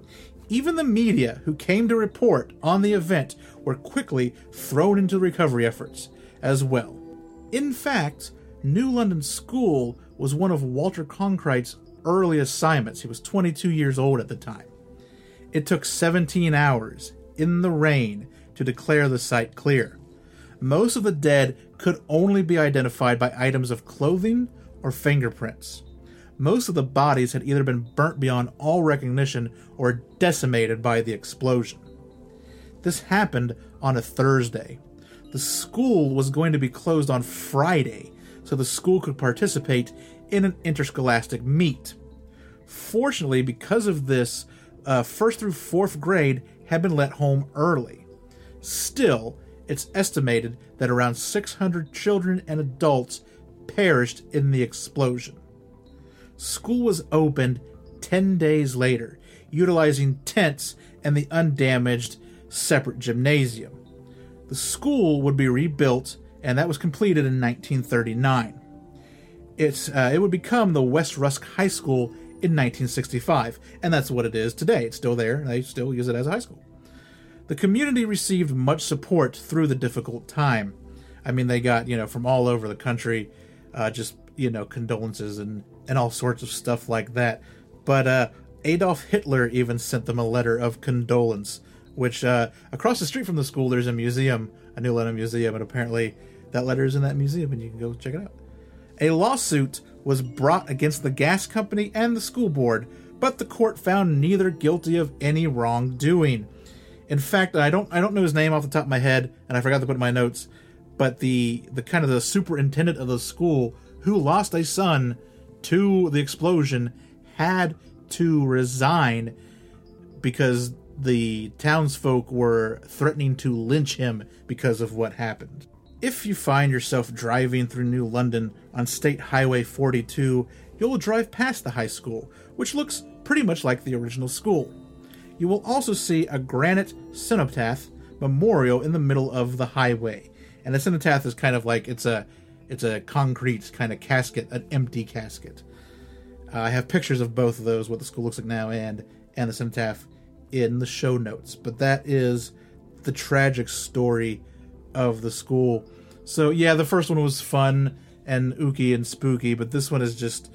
Even the media who came to report on the event were quickly thrown into the recovery efforts as well. In fact, New London School was one of Walter Cronkite's early assignments. He was twenty-two years old at the time. It took seventeen hours in the rain to declare the site clear. Most of the dead could only be identified by items of clothing or fingerprints. Most of the bodies had either been burnt beyond all recognition or decimated by the explosion. This happened on a Thursday. The school was going to be closed on Friday, so the school could participate in an interscholastic meet. Fortunately, because of this, uh, first through fourth grade had been let home early. Still, it's estimated that around six hundred children and adults perished in the explosion. School was opened ten days later, utilizing tents and the undamaged separate gymnasium. The school would be rebuilt, and that was completed in nineteen thirty-nine. It's, uh, it would become the West Rusk High School in nineteen sixty-five, and that's what it is today. It's still there, and they still use it as a high school. The community received much support through the difficult time. I mean, they got, you know, from all over the country, uh, just, you know, condolences and, and all sorts of stuff like that. But uh, Adolf Hitler even sent them a letter of condolence, which uh, across the street from the school, there's a museum, a New London museum, and apparently that letter is in that museum, and you can go check it out. A lawsuit was brought against the gas company and the school board, but the court found neither guilty of any wrongdoing. In fact, I don't I don't know his name off the top of my head, and I forgot to put it in my notes, but the, the kind of the superintendent of the school who lost a son to the explosion had to resign because the townsfolk were threatening to lynch him because of what happened. If you find yourself driving through New London on State Highway forty-two, you'll drive past the high school, which looks pretty much like the original school. You will also see a granite cenotaph memorial in the middle of the highway. And a cenotaph is kind of like, it's a it's a concrete kind of casket, an empty casket. Uh, I have pictures of both of those, what the school looks like now, and, and the cenotaph in the show notes. But that is the tragic story of the school. So yeah, the first one was fun and ooky and spooky, but this one is just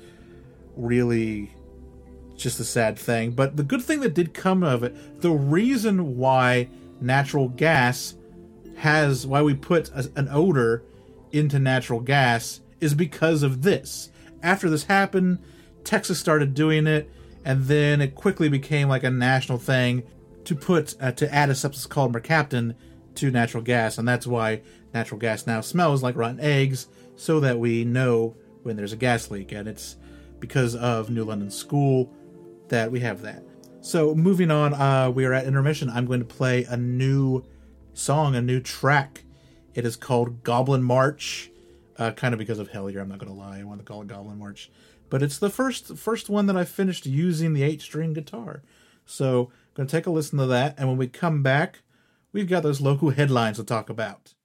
really just a sad thing. But the good thing that did come of it, the reason why natural gas has, why we put a, an odor into natural gas is because of this. After this happened, Texas started doing it, and then it quickly became like a national thing to put, uh, to add a substance called mercaptan to natural gas, and that's why natural gas now smells like rotten eggs, so that we know when there's a gas leak, and it's because of New London School that we have that. So moving on, uh, we are at intermission. I'm going to play a new song, a new track. It is called Goblin March, uh, kind of because of Hellier, I'm not going to lie, I want to call it Goblin March. But it's the first first one that I finished using the eight-string guitar. So I'm going to take a listen to that, and when we come back, we've got those local headlines to talk about.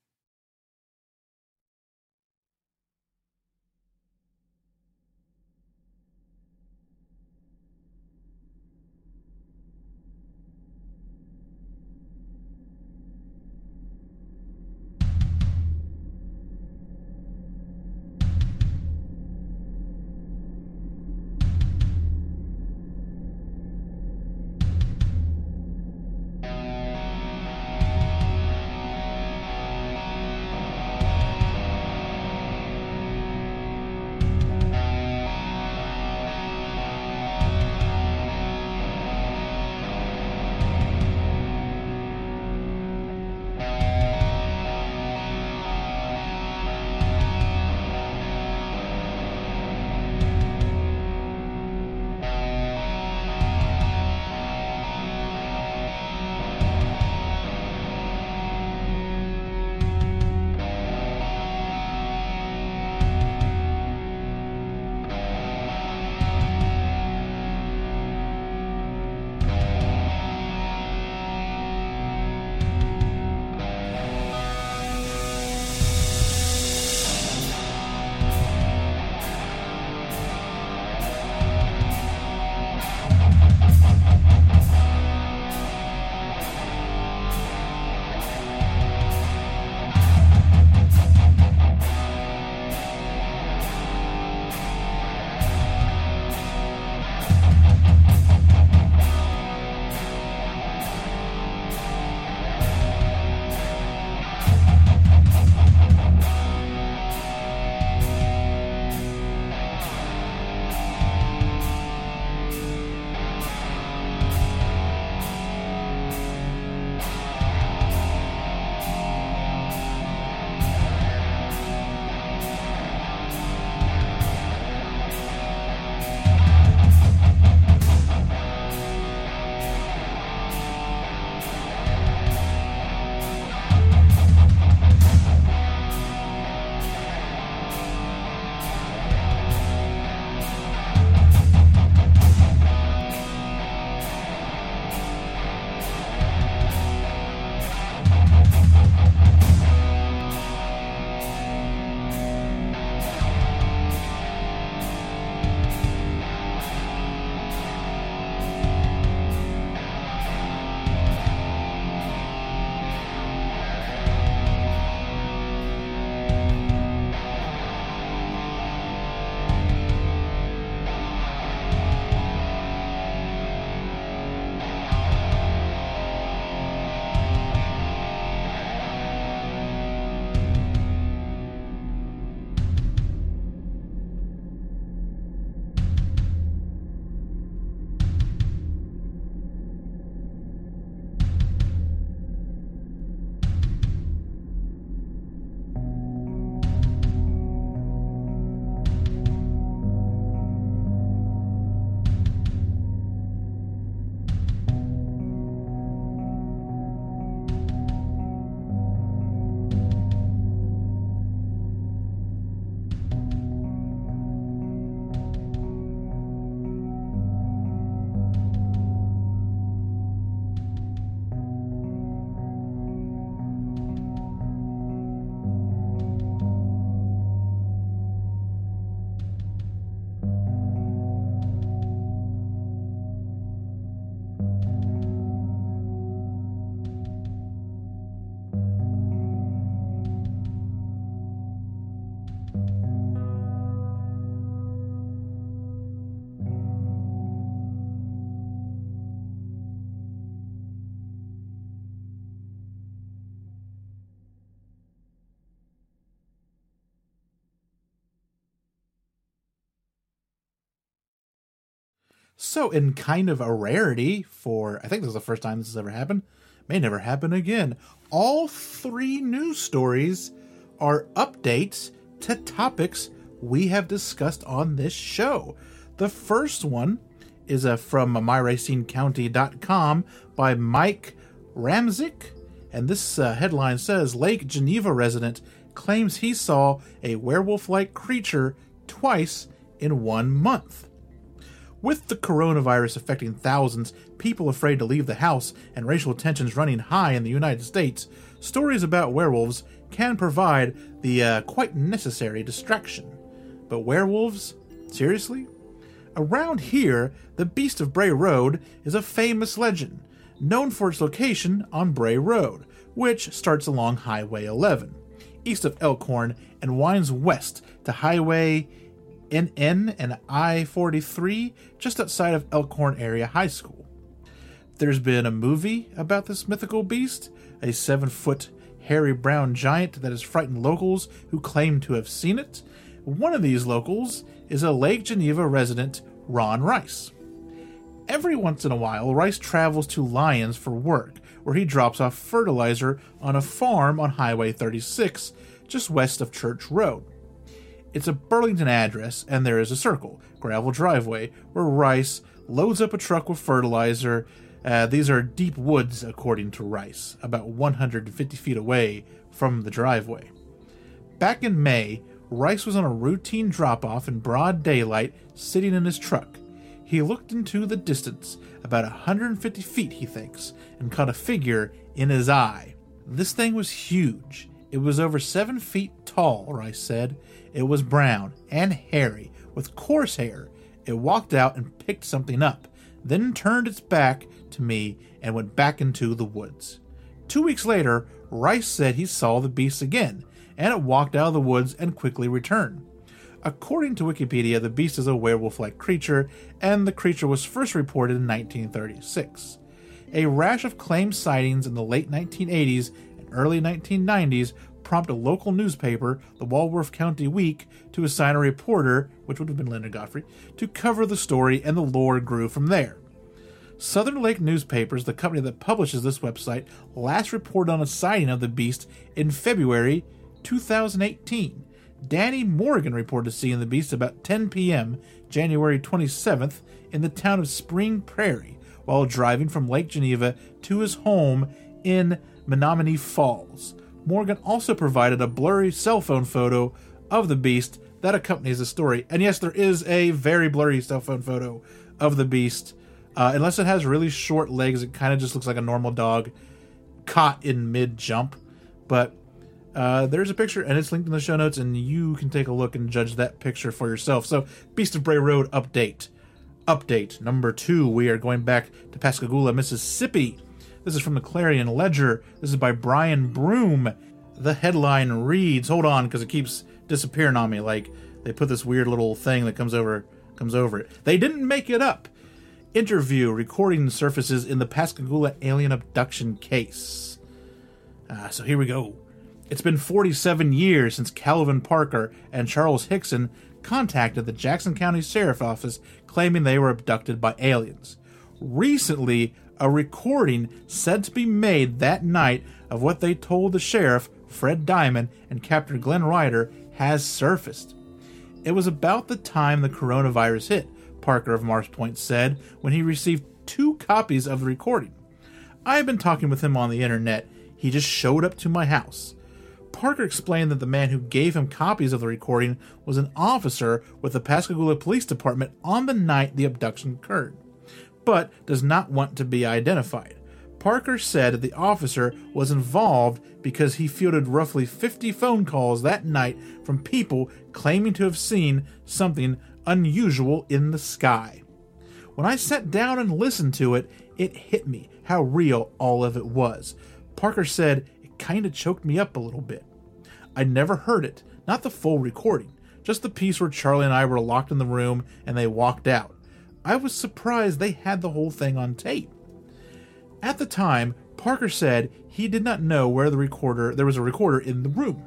So, in kind of a rarity for, I think this is the first time this has ever happened, may never happen again, all three news stories are updates to topics we have discussed on this show. The first one is uh, from my racine county dot com by Mike Ramzik, and this uh, headline says, Lake Geneva resident claims he saw a werewolf-like creature twice in one month. With the coronavirus affecting thousands, people afraid to leave the house, and racial tensions running high in the United States, stories about werewolves can provide the uh, quite necessary distraction. But werewolves? Seriously? Around here, the Beast of Bray Road is a famous legend, known for its location on Bray Road, which starts along Highway eleven, east of Elkhorn, and winds west to Highway N N and I forty-three, just outside of Elkhorn Area High School. There's been a movie about this mythical beast, a seven-foot hairy brown giant that has frightened locals who claim to have seen it. One of these locals is a Lake Geneva resident, Ron Rice. Every once in a while, Rice travels to Lyons for work, where he drops off fertilizer on a farm on Highway thirty-six, just west of Church Road. It's a Burlington address, and there is a circle, gravel driveway, where Rice loads up a truck with fertilizer. Uh, these are deep woods, according to Rice, about one hundred fifty feet away from the driveway. Back in May, Rice was on a routine drop-off in broad daylight, sitting in his truck. He looked into the distance, about one hundred fifty feet, he thinks, and caught a figure in his eye. This thing was huge. It was over seven feet tall, Rice said. It was brown and hairy, with coarse hair. It walked out and picked something up, then turned its back to me and went back into the woods. Two weeks later, Rice said he saw the beast again, and it walked out of the woods and quickly returned. According to Wikipedia, the beast is a werewolf-like creature, and the creature was first reported in nineteen thirty-six. A rash of claimed sightings in the late nineteen eighties and early nineteen nineties prompted a local newspaper, the Walworth County Week, to assign a reporter, which would have been Linda Godfrey, to cover the story, and the lore grew from there. Southern Lake Newspapers, the company that publishes this website, last reported on a sighting of the beast in February two thousand eighteen. Danny Morgan reported seeing the beast about ten p.m. January twenty-seventh in the town of Spring Prairie while driving from Lake Geneva to his home in Menominee Falls. Morgan also provided a blurry cell phone photo of the beast that accompanies the story. And yes, there is a very blurry cell phone photo of the beast. Uh, unless it has really short legs, it kind of just looks like a normal dog caught in mid-jump. But Uh, there's a picture, and it's linked in the show notes, and you can take a look and judge that picture for yourself. So, Beast of Bray Road update. Update number two, we are going back to Pascagoula, Mississippi. This is from the Clarion Ledger. This is by Brian Broom. The headline reads, hold on, because it keeps disappearing on me, like they put this weird little thing that comes over comes over it. They didn't make it up. Interview recording surfaces in the Pascagoula alien abduction case. Uh, so here we go. It's been forty-seven years since Calvin Parker and Charles Hickson contacted the Jackson County Sheriff's Office claiming they were abducted by aliens. Recently, a recording said to be made that night of what they told the sheriff, Fred Diamond, and Captain Glenn Ryder has surfaced. It was about the time the coronavirus hit, Parker of Mars Point said, when he received two copies of the recording. I have been talking with him on the internet. He just showed up to my house. Parker explained that the man who gave him copies of the recording was an officer with the Pascagoula Police Department on the night the abduction occurred, but does not want to be identified. Parker said that the officer was involved because he fielded roughly fifty phone calls that night from people claiming to have seen something unusual in the sky. When I sat down and listened to it, it hit me how real all of it was. Parker said it kind of choked me up a little bit. I never heard it, not the full recording, just the piece where Charlie and I were locked in the room and they walked out. I was surprised they had the whole thing on tape. At the time, Parker said he did not know where the recorder there was a recorder in the room.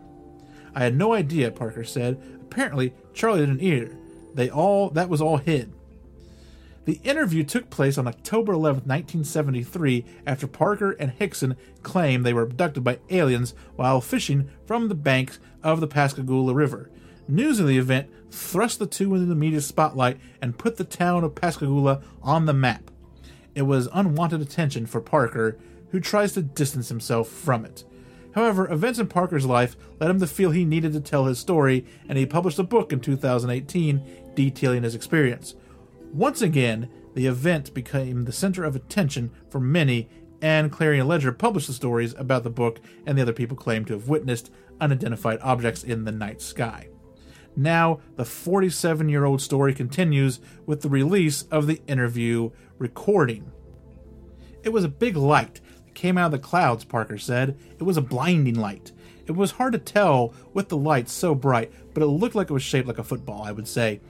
I had no idea, Parker said. Apparently, Charlie didn't either. They all that was all hid. The interview took place on October eleventh, nineteen seventy-three, after Parker and Hickson claimed they were abducted by aliens while fishing from the banks of the Pascagoula River. News of the event thrust the two into the media spotlight and put the town of Pascagoula on the map. It was unwanted attention for Parker, who tries to distance himself from it. However, events in Parker's life led him to feel he needed to tell his story, and he published a book in two thousand eighteen detailing his experience. Once again, the event became the center of attention for many, and Clarion Ledger published the stories about the book and the other people claimed to have witnessed unidentified objects in the night sky. Now, the forty-seven-year-old story continues with the release of the interview recording. It was a big light that came out of the clouds, Parker said. It was a blinding light. It was hard to tell with the light so bright, but it looked like it was shaped like a football, I would say.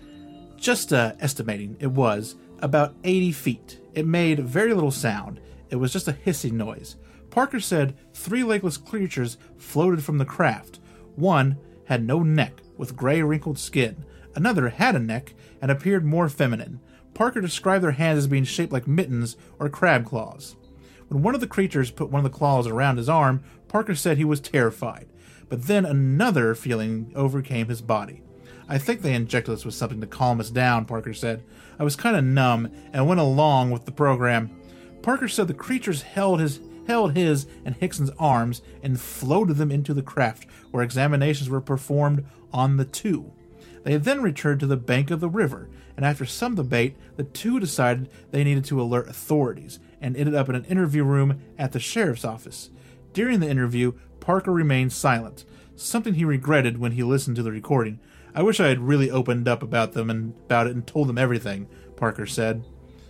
Just uh, estimating, it was about eighty feet. It made very little sound. It was just a hissing noise. Parker said three legless creatures floated from the craft. One had no neck, with gray wrinkled skin. Another had a neck and appeared more feminine. Parker described their hands as being shaped like mittens or crab claws. When one of the creatures put one of the claws around his arm, Parker said he was terrified. But then another feeling overcame his body. I think they injected us with something to calm us down, Parker said. I was kind of numb and went along with the program. Parker said the creatures held his held his and Hickson's arms and floated them into the craft, where examinations were performed on the two. They then returned to the bank of the river, and after some debate, the two decided they needed to alert authorities, and ended up in an interview room at the sheriff's office. During the interview, Parker remained silent, something he regretted when he listened to the recording. I wish I had really opened up about them and about it and told them everything, Parker said.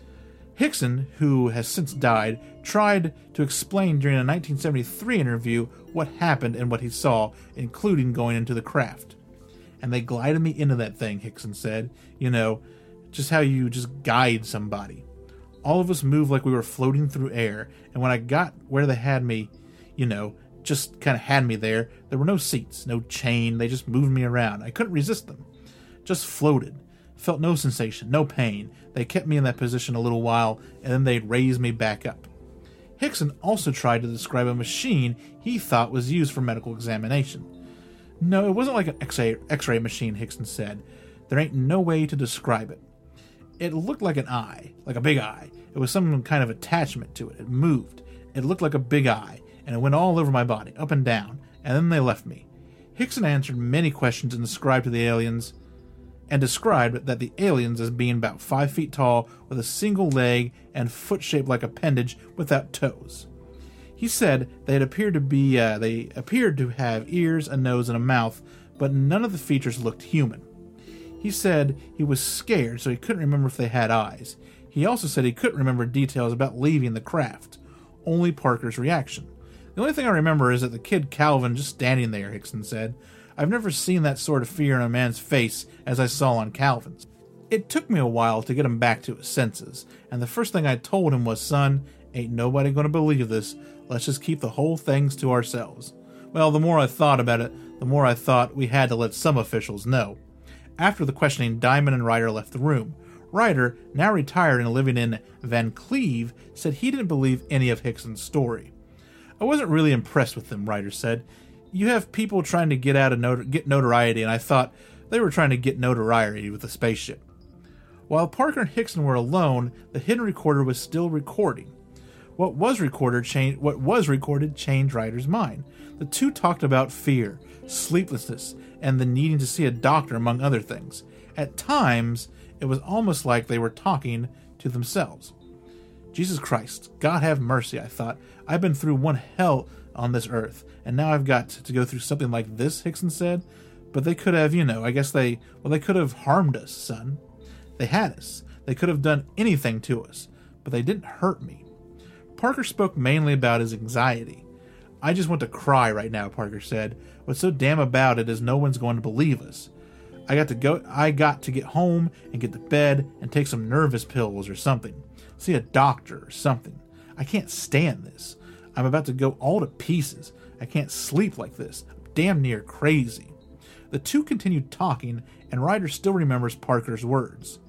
Hickson, who has since died, tried to explain during a nineteen seventy-three interview what happened and what he saw, including going into the craft. And they glided me into that thing, Hickson said. You know, just how you just guide somebody. All of us moved like we were floating through air, and when I got where they had me, you know, just kind of had me there, there were no seats, no chain, they just moved me around. I couldn't resist them. Just floated. Felt no sensation, no pain. They kept me in that position a little while, and then they'd raise me back up. Hickson also tried to describe a machine he thought was used for medical examination. No, it wasn't like an X-ray, X-ray machine, Hickson said. There ain't no way to describe it. It looked like an eye, like a big eye. It was some kind of attachment to it. It moved. It looked like a big eye, and it went all over my body, up and down, and then they left me. Hickson answered many questions and described to the aliens, and described that the aliens as being about five feet tall, with a single leg and foot shaped like appendage without toes. He said they had appeared to be, uh, they appeared to have ears, a nose, and a mouth, but none of the features looked human. He said he was scared, so he couldn't remember if they had eyes. He also said he couldn't remember details about leaving the craft, only Parker's reaction. The only thing I remember is that the kid Calvin just standing there, Hickson said. I've never seen that sort of fear in a man's face as I saw on Calvin's. It took me a while to get him back to his senses, and the first thing I told him was, son, ain't nobody gonna believe this. Let's just keep the whole things to ourselves. Well, the more I thought about it, the more I thought we had to let some officials know. After the questioning, Diamond and Ryder left the room. Ryder, now retired and living in Van Cleve, said he didn't believe any of Hickson's story. I wasn't really impressed with them, Ryder said. You have people trying to get out of not- get notoriety, and I thought they were trying to get notoriety with the spaceship. While Parker and Hickson were alone, the hidden recorder was still recording. What was recorded changed, what was recorded changed Ryder's mind. The two talked about fear, sleeplessness, and the needing to see a doctor, among other things. At times, it was almost like they were talking to themselves. Jesus Christ, God have mercy, I thought. I've been through one hell on this earth, and now I've got to go through something like this, Hickson said. But they could have, you know, I guess they, well, they could have harmed us, son. They had us. They could have done anything to us, but they didn't hurt me. Parker spoke mainly about his anxiety. I just want to cry right now, Parker said. What's so damn about it is no one's going to believe us. I got to go, I got to get home and get to bed and take some nervous pills or something. See a doctor or something. I can't stand this. I'm about to go all to pieces. I can't sleep like this. I'm damn near crazy. The two continued talking, and Ryder still remembers Parker's words.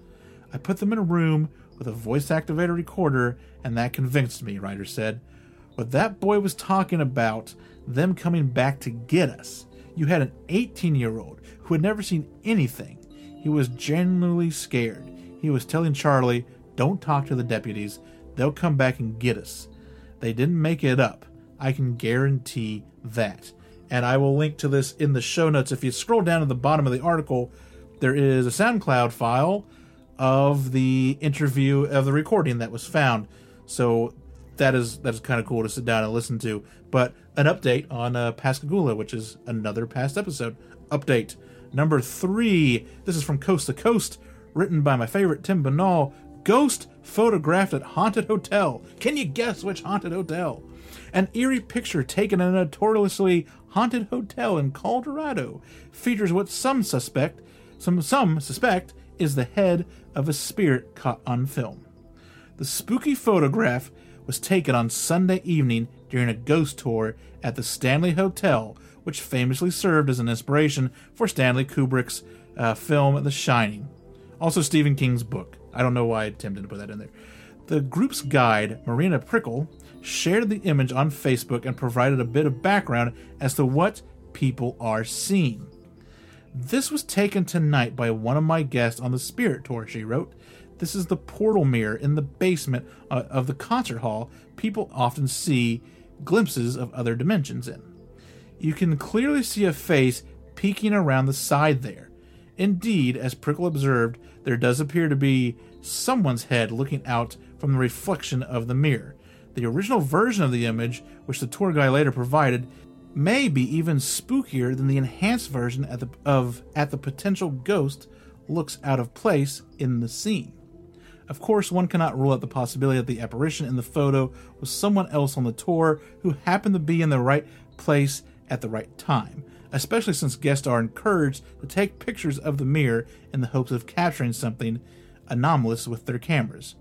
I put them in a room with a voice-activated recorder, and that convinced me, Ryder said. What that boy was talking about, them coming back to get us. You had an eighteen-year-old who had never seen anything. He was genuinely scared. He was telling Charlie, don't talk to the deputies. They'll come back and get us. They didn't make it up. I can guarantee that. And I will link to this in the show notes. If you scroll down to the bottom of the article, there is a SoundCloud file of the interview, of the recording that was found. So that is that is kind of cool to sit down and listen to. But an update on uh, Pascagoula, which is another past episode. Update number three. This is from Coast to Coast, written by my favorite Tim Banal. Ghost photographed at haunted hotel. Can you guess which haunted hotel? An eerie picture taken in a notoriously haunted hotel in Colorado features what some suspect, some some suspect, is the head of a spirit caught on film. The spooky photograph was taken on Sunday evening during a ghost tour at the Stanley Hotel, which famously served as an inspiration for Stanley Kubrick's uh, film The Shining. Also Stephen King's book. I don't know why Tim didn't put that in there. The group's guide, Marina Prickle, shared the image on Facebook and provided a bit of background as to what people are seeing. This was taken tonight by one of my guests on the Spirit Tour, she wrote. This is the portal mirror in the basement uh, of the concert hall people often see glimpses of other dimensions in. You can clearly see a face peeking around the side there. Indeed, as Prickle observed, there does appear to be someone's head looking out from the reflection of the mirror. The original version of the image, which the tour guide later provided, may be even spookier than the enhanced version at the, of at the potential ghost looks out of place in the scene. Of course, one cannot rule out the possibility that the apparition in the photo was someone else on the tour who happened to be in the right place at the right time, especially since guests are encouraged to take pictures of the mirror in the hopes of capturing something anomalous with their cameras.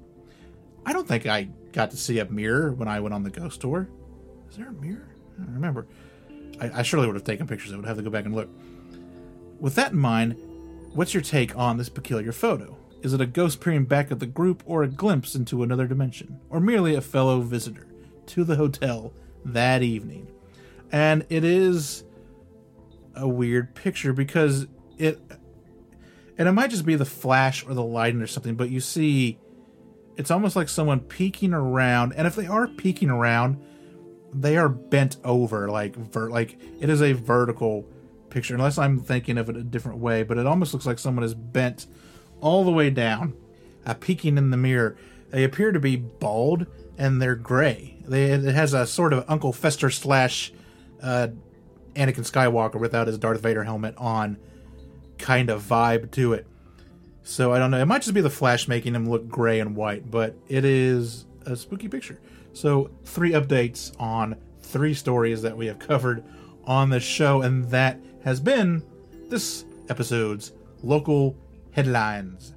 I don't think I got to see a mirror when I went on the ghost tour. Is there a mirror? I don't remember. I, I surely would have taken pictures. I would have to go back and look. With that in mind, what's your take on this peculiar photo? Is it a ghost peering back at the group, or a glimpse into another dimension, or merely a fellow visitor to the hotel that evening? And it is a weird picture because it, and it might just be the flash or the lighting or something, but you see, it's almost like someone peeking around, and if they are peeking around, they are bent over, like ver- like it is a vertical picture, unless I'm thinking of it a different way, but it almost looks like someone is bent all the way down, uh, peeking in the mirror. They appear to be bald, and they're gray. They, it has a sort of Uncle Fester slash uh, Anakin Skywalker without his Darth Vader helmet on kind of vibe to it. So I don't know. It might just be the flash making him look gray and white, but it is a spooky picture. So three updates on three stories that we have covered on this show, and that has been this episode's local headlines.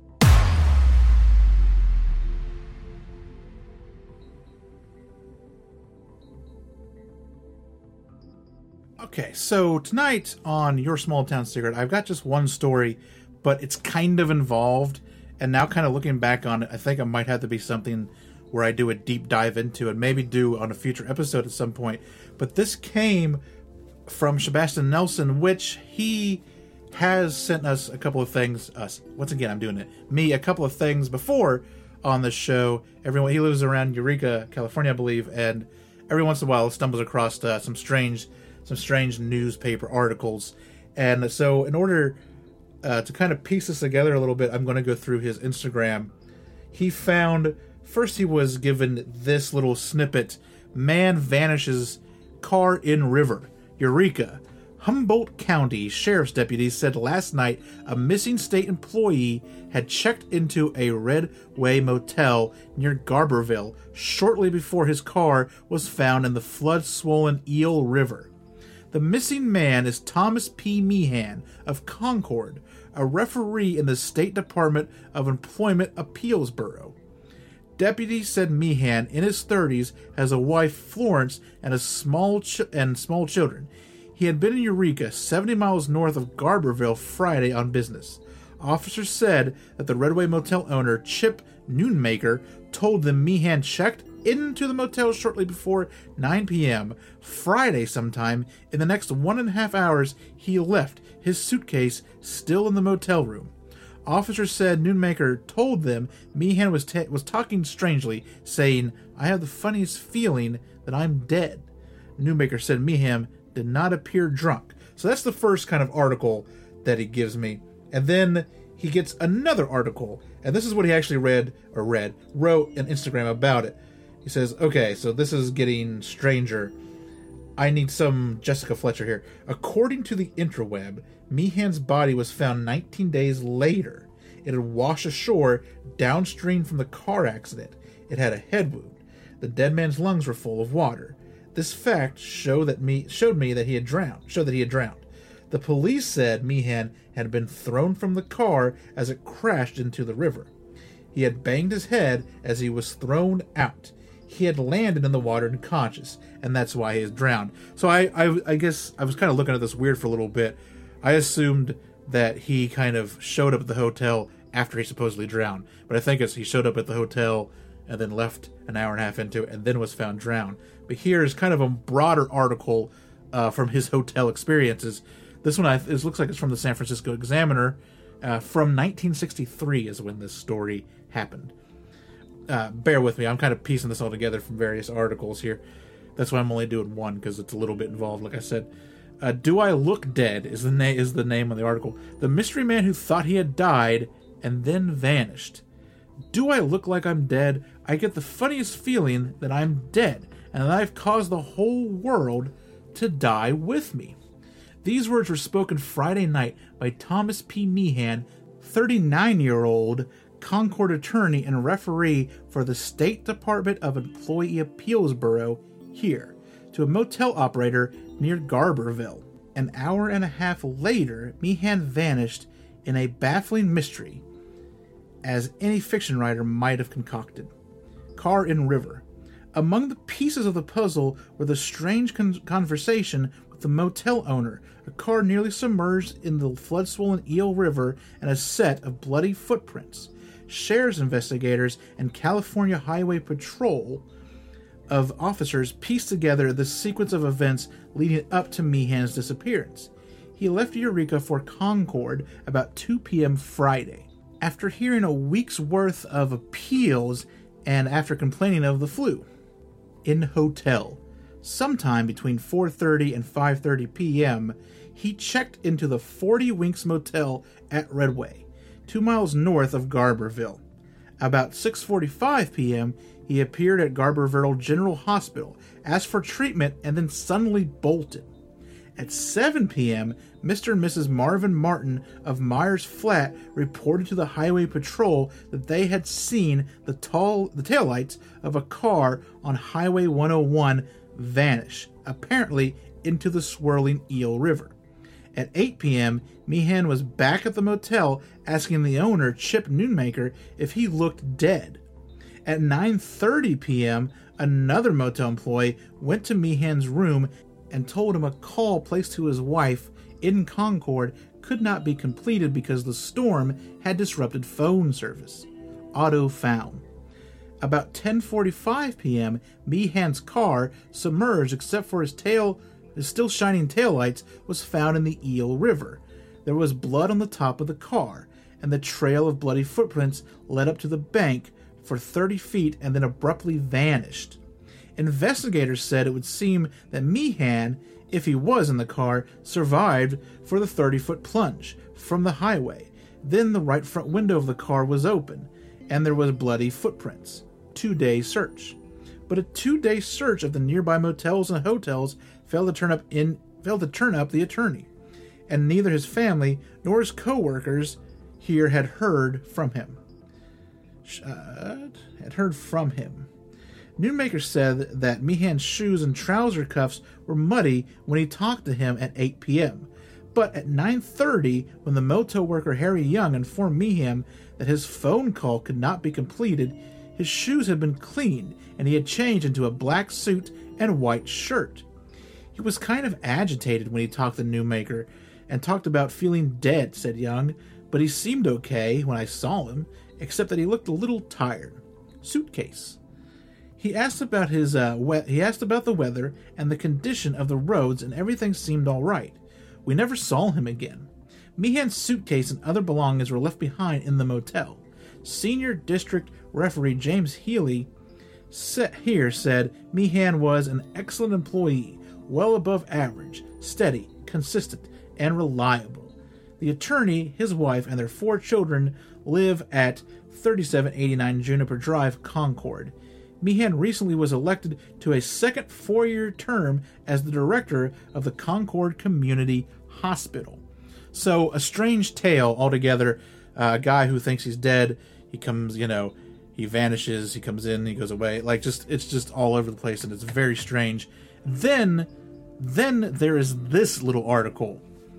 Okay, so tonight on Your Small Town Secret, I've got just one story, but it's kind of involved, and now kind of looking back on it, I think it might have to be something where I do a deep dive into it, maybe do on a future episode at some point. But this came from Sebastian Nelson, which he has sent us a couple of things, us, once again, I'm doing it, me, a couple of things before on this show. Everyone, he lives around Eureka, California, I believe, and every once in a while stumbles across uh, some strange, some strange newspaper articles. And so in order uh, to kind of piece this together a little bit, I'm going to go through his Instagram. He found, first he was given this little snippet, man vanishes, car in river, Eureka. Humboldt County Sheriff's deputies said last night a missing state employee had checked into a Redway motel near Garberville shortly before his car was found in the flood-swollen Eel River. The missing man is Thomas P. Meehan of Concord, a referee in the State Department of Employment Appeals Bureau. Deputies said Meehan, in his thirties, has a wife, Florence, and a small ch- and small children. He had been in Eureka, seventy miles north of Garberville, Friday on business. Officers said that the Redway Motel owner, Chip Noonmaker, told them Meehan checked into the motel shortly before nine p.m. Friday sometime. In the next one and a half hours, he left, his suitcase still in the motel room. Officers said Noonmaker told them Meehan was ta- was talking strangely, saying, "I have the funniest feeling that I'm dead." Noonmaker said Meehan did not appear drunk. So that's the first kind of article that he gives me. And then he gets another article, and this is what he actually read, or read, wrote on Instagram about it. He says, okay, so this is getting stranger. I need some Jessica Fletcher here. According to the interweb, Meehan's body was found nineteen days later. It had washed ashore downstream from the car accident. It had a head wound. The dead man's lungs were full of water. This fact showed that me showed me that he had drowned. Showed that he had drowned. The police said Meehan had been thrown from the car as it crashed into the river. He had banged his head as he was thrown out. He had landed in the water unconscious, and that's why he is drowned. So I, I, I guess I was kind of looking at this weird for a little bit. I assumed that he kind of showed up at the hotel after he supposedly drowned, but I think it's he showed up at the hotel and then left an hour and a half into it, and then was found drowned. But here is kind of a broader article uh, from his hotel experiences. This one I, it looks like it's from the San Francisco Examiner. Uh, from nineteen sixty-three is when this story happened. Uh, bear with me, I'm kind of piecing this all together from various articles here. That's why I'm only doing one, because it's a little bit involved, like I said. Uh, Do I Look Dead is the, na- is the name of the article. The mystery man who thought he had died and then vanished. Do I look like I'm dead? I get the funniest feeling that I'm dead, and that I've caused the whole world to die with me. These words were spoken Friday night by Thomas P. Meehan, thirty-nine-year-old Concord attorney and referee for the State Department of Employee Appeals Bureau here, to a motel operator near Garberville. An hour and a half later, Meehan vanished in a baffling mystery, as any fiction writer might have concocted. Car in river. Among the pieces of the puzzle were the strange con- conversation with the motel owner, a car nearly submerged in the flood-swollen Eel River, and a set of bloody footprints. Sheriff's investigators and California Highway Patrol of officers pieced together the sequence of events leading up to Meehan's disappearance. He left Eureka for Concord about two p.m. Friday, after hearing a week's worth of appeals and after complaining of the flu. In hotel. Sometime between four thirty and five thirty p.m., he checked into the forty Winks Motel at Redway, two miles north of Garberville. About six forty-five p.m., he appeared at Garberville General Hospital, asked for treatment, and then suddenly bolted. At seven p.m., Mister and Missus Marvin Martin of Myers Flat reported to the Highway Patrol that they had seen the tall the taillights of a car on Highway one oh one vanish, apparently into the swirling Eel River. At eight p.m., Meehan was back at the motel asking the owner, Chip Noonmaker, if he looked dead. At nine thirty p.m., another motel employee went to Meehan's room and told him a call placed to his wife in Concord could not be completed because the storm had disrupted phone service. Auto found. About ten forty-five p.m., Meehan's car, submerged except for his tail, his still shining taillights, was found in the Eel River. There was blood on the top of the car, and the trail of bloody footprints led up to the bank for thirty feet and then abruptly vanished. Investigators said it would seem that Meehan, if he was in the car, survived for the thirty-foot plunge from the highway. Then the right front window of the car was open, and there was bloody footprints. Two-day search. But a two-day search of the nearby motels and hotels failed to turn up in failed to turn up the attorney, and neither his family nor his co-workers here had heard from him. Uh, had heard from him. Noonmaker said that Meehan's shoes and trouser cuffs were muddy when he talked to him at eight p.m. But at nine thirty, when the motel worker Harry Young informed Meehan that his phone call could not be completed, his shoes had been cleaned and he had changed into a black suit and white shirt. He was kind of agitated when he talked to Noonmaker and talked about feeling dead, said Young, but he seemed okay when I saw him, except that he looked a little tired. Suitcase. He asked about his uh, we- he asked about the weather and the condition of the roads, and everything seemed all right. We never saw him again. Meehan's suitcase and other belongings were left behind in the motel. Senior District Referee James Healy set here said Meehan was an excellent employee, well above average, steady, consistent, and reliable. The attorney, his wife, and their four children live at thirty-seven eighty-nine Juniper Drive, Concord. Meehan recently was elected to a second four-year term as the director of the Concord Community Hospital. So, a strange tale altogether. Uh, a guy who thinks he's dead, he comes, you know, he vanishes, he comes in, he goes away. Like, just, it's just all over the place, and it's very strange. Then, then there is this little article.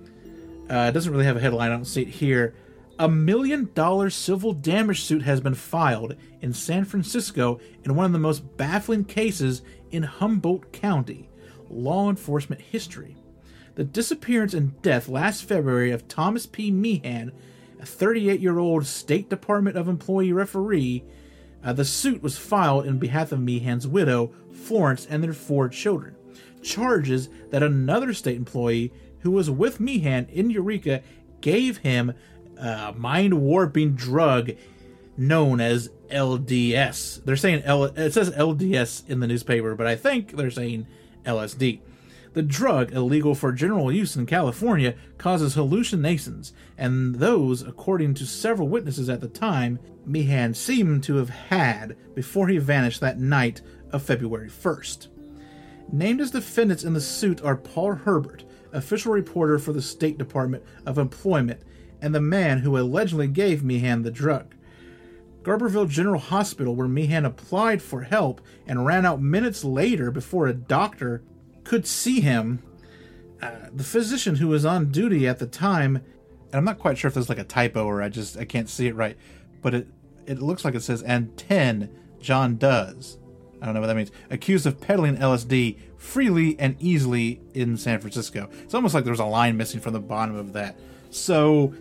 Uh, it doesn't really have a headline, I don't see it here. A million dollar civil damage suit has been filed in San Francisco in one of the most baffling cases in Humboldt County. Law enforcement history. The disappearance and death last February of Thomas P. Meehan, a thirty-eight-year-old State Department of Employee referee. Uh, the suit was filed in behalf of Meehan's widow, Florence, and their four children. Charges that another state employee who was with Meehan in Eureka gave him a mind-warping drug known as L D S. They're saying L- it says L D S in the newspaper, but I think they're saying L S D. The drug, illegal for general use in California, causes hallucinations, and those, according to several witnesses at the time, Meehan seemed to have had before he vanished that night of February first. Named as defendants in the suit are Paul Herbert, official reporter for the State Department of Employment, and the man who allegedly gave Meehan the drug. Garberville General Hospital, where Meehan applied for help and ran out minutes later before a doctor could see him. Uh, the physician who was on duty at the time, and I'm not quite sure if there's like a typo or I just I can't see it right, but it it looks like it says, and ten, John does. I don't know what that means. Accused of peddling L S D freely and easily in San Francisco. It's almost like there's a line missing from the bottom of that. So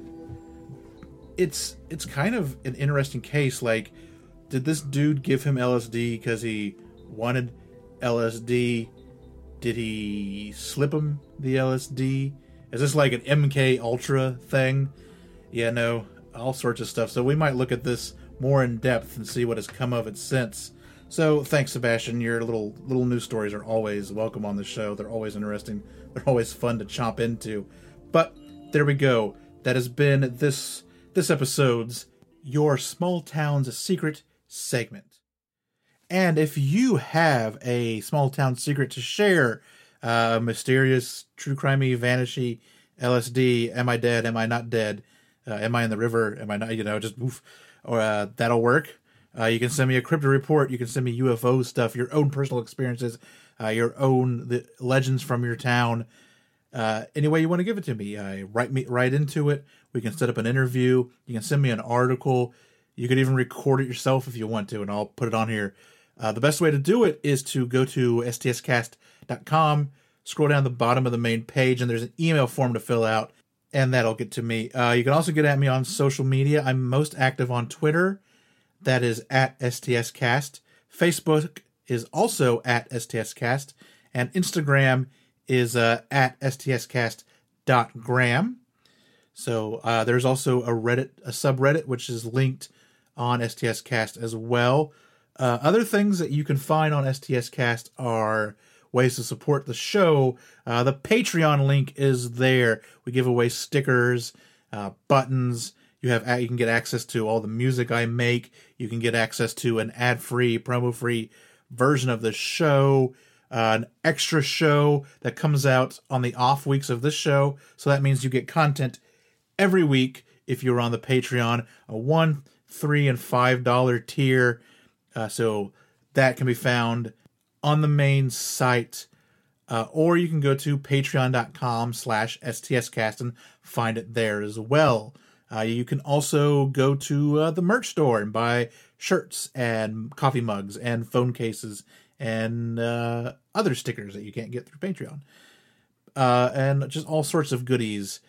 it's it's kind of an interesting case. Like, did this dude give him L S D because he wanted L S D? Did he slip him the L S D? Is this like an M K Ultra thing? Yeah, no, all sorts of stuff. So we might look at this more in depth and see what has come of it since. So thanks, Sebastian. Your little little news stories are always welcome on the show. They're always interesting. They're always fun to chomp into. But there we go. That has been this this episode's Your Small Town's Secret segment. And if you have a small town secret to share, uh, mysterious, true crimey, vanishy, L S D, am I dead, am I not dead, uh, am I in the river, am I not, you know, just oof, or uh, that'll work. Uh, you can send me a crypto report, you can send me U F O stuff, your own personal experiences, uh, your own the legends from your town, uh, any way you want to give it to me. Uh, write me right into it. We can set up an interview. You can send me an article. You could even record it yourself if you want to, and I'll put it on here. Uh, the best way to do it is to go to S T S cast dot com, scroll down the bottom of the main page, and there's an email form to fill out, and that'll get to me. Uh, you can also get at me on social media. I'm most active on Twitter. That is at S T S cast. Facebook is also at S T S cast, and Instagram is uh, at S T S cast dot gram. So uh, there's also a Reddit, a subreddit, which is linked on S T S Cast as well. Uh, other things that you can find on S T S Cast are ways to support the show. Uh, the Patreon link is there. We give away stickers, uh, buttons. You have you can get access to all the music I make. You can get access to an ad-free, promo-free version of the show, uh, an extra show that comes out on the off weeks of this show. So that means you get content every week if you're on the Patreon, a one, three, and five dollar tier. Uh, so that can be found on the main site, uh, or you can go to patreon.com slash stscast and find it there as well. Uh, you can also go to uh, the merch store and buy shirts and coffee mugs and phone cases and uh, other stickers that you can't get through Patreon. Uh, and just all sorts of goodies.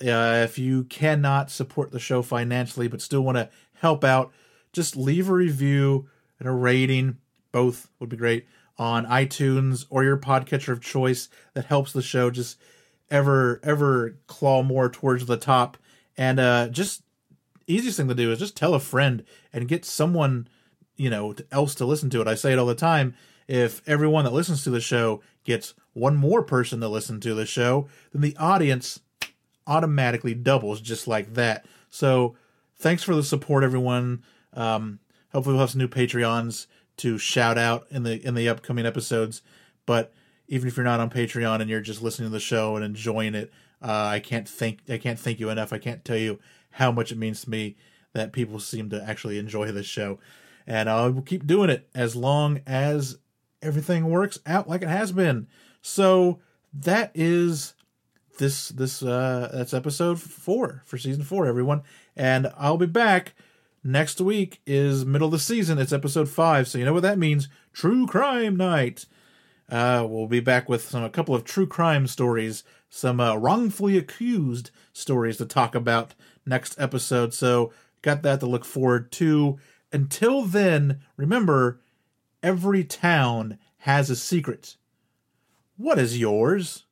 Uh, if you cannot support the show financially but still want to help out, just leave a review and a rating. Both would be great on iTunes or your podcatcher of choice. That helps the show just ever, ever claw more towards the top. And uh, just easiest thing to do is just tell a friend and get someone, you know, else to listen to it. I say it all the time. If everyone that listens to the show gets one more person to listen to the show, then the audience automatically doubles just like that. So thanks for the support, everyone. Um, hopefully we'll have some new Patreons to shout out in the in the upcoming episodes. But even if you're not on Patreon and you're just listening to the show and enjoying it, uh, I can't thank I can't thank you enough. I can't tell you how much it means to me that people seem to actually enjoy this show. And I will keep doing it as long as everything works out like it has been. So that is this this uh, that's episode four for season four, everyone. And I'll be back. Next week is middle of the season. It's episode five, so you know what that means. True Crime Night. Uh, we'll be back with some a couple of true crime stories, some uh, wrongfully accused stories to talk about next episode. So got that to look forward to. Until then, remember, every town has a secret. What is yours?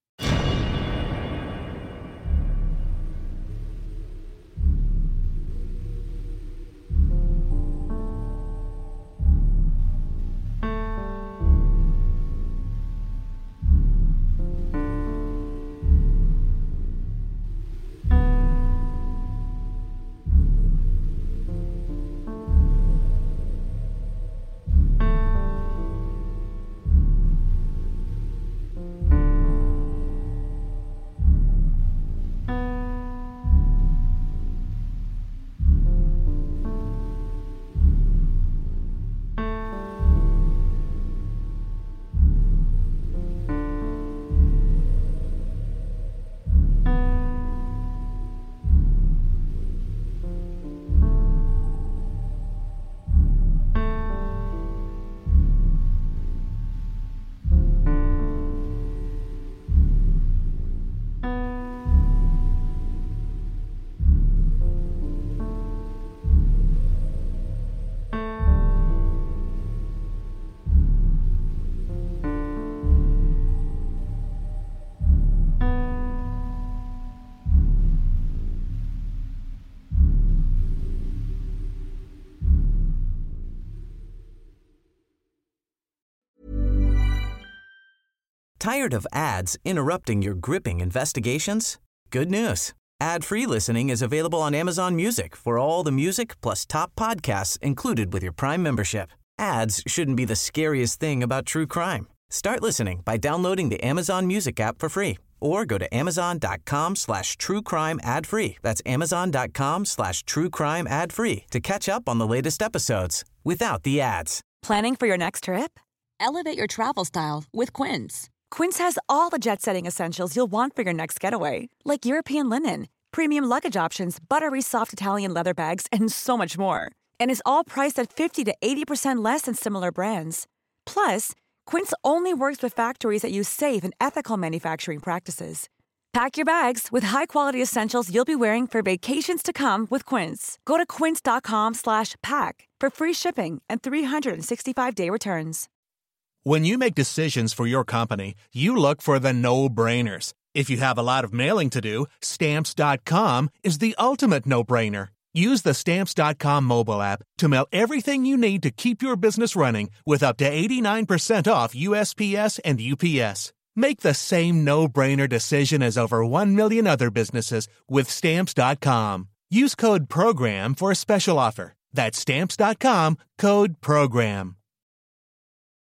Tired of ads interrupting your gripping investigations? Good news. Ad-free listening is available on Amazon Music for all the music plus top podcasts included with your Prime membership. Ads shouldn't be the scariest thing about true crime. Start listening by downloading the Amazon Music app for free or go to amazon.com slash true crime ad free. That's amazon.com slash true crime ad free to catch up on the latest episodes without the ads. Planning for your next trip? Elevate your travel style with Quince. Quince has all the jet-setting essentials you'll want for your next getaway, like European linen, premium luggage options, buttery soft Italian leather bags, and so much more. And is all priced at fifty to eighty percent less than similar brands. Plus, Quince only works with factories that use safe and ethical manufacturing practices. Pack your bags with high-quality essentials you'll be wearing for vacations to come with Quince. Go to quince.com slash pack for free shipping and three sixty-five day returns. When you make decisions for your company, you look for the no-brainers. If you have a lot of mailing to do, Stamps dot com is the ultimate no-brainer. Use the Stamps dot com mobile app to mail everything you need to keep your business running with up to eighty-nine percent off U S P S and U P S. Make the same no-brainer decision as over one million other businesses with Stamps dot com. Use code PROGRAM for a special offer. That's Stamps dot com, code PROGRAM.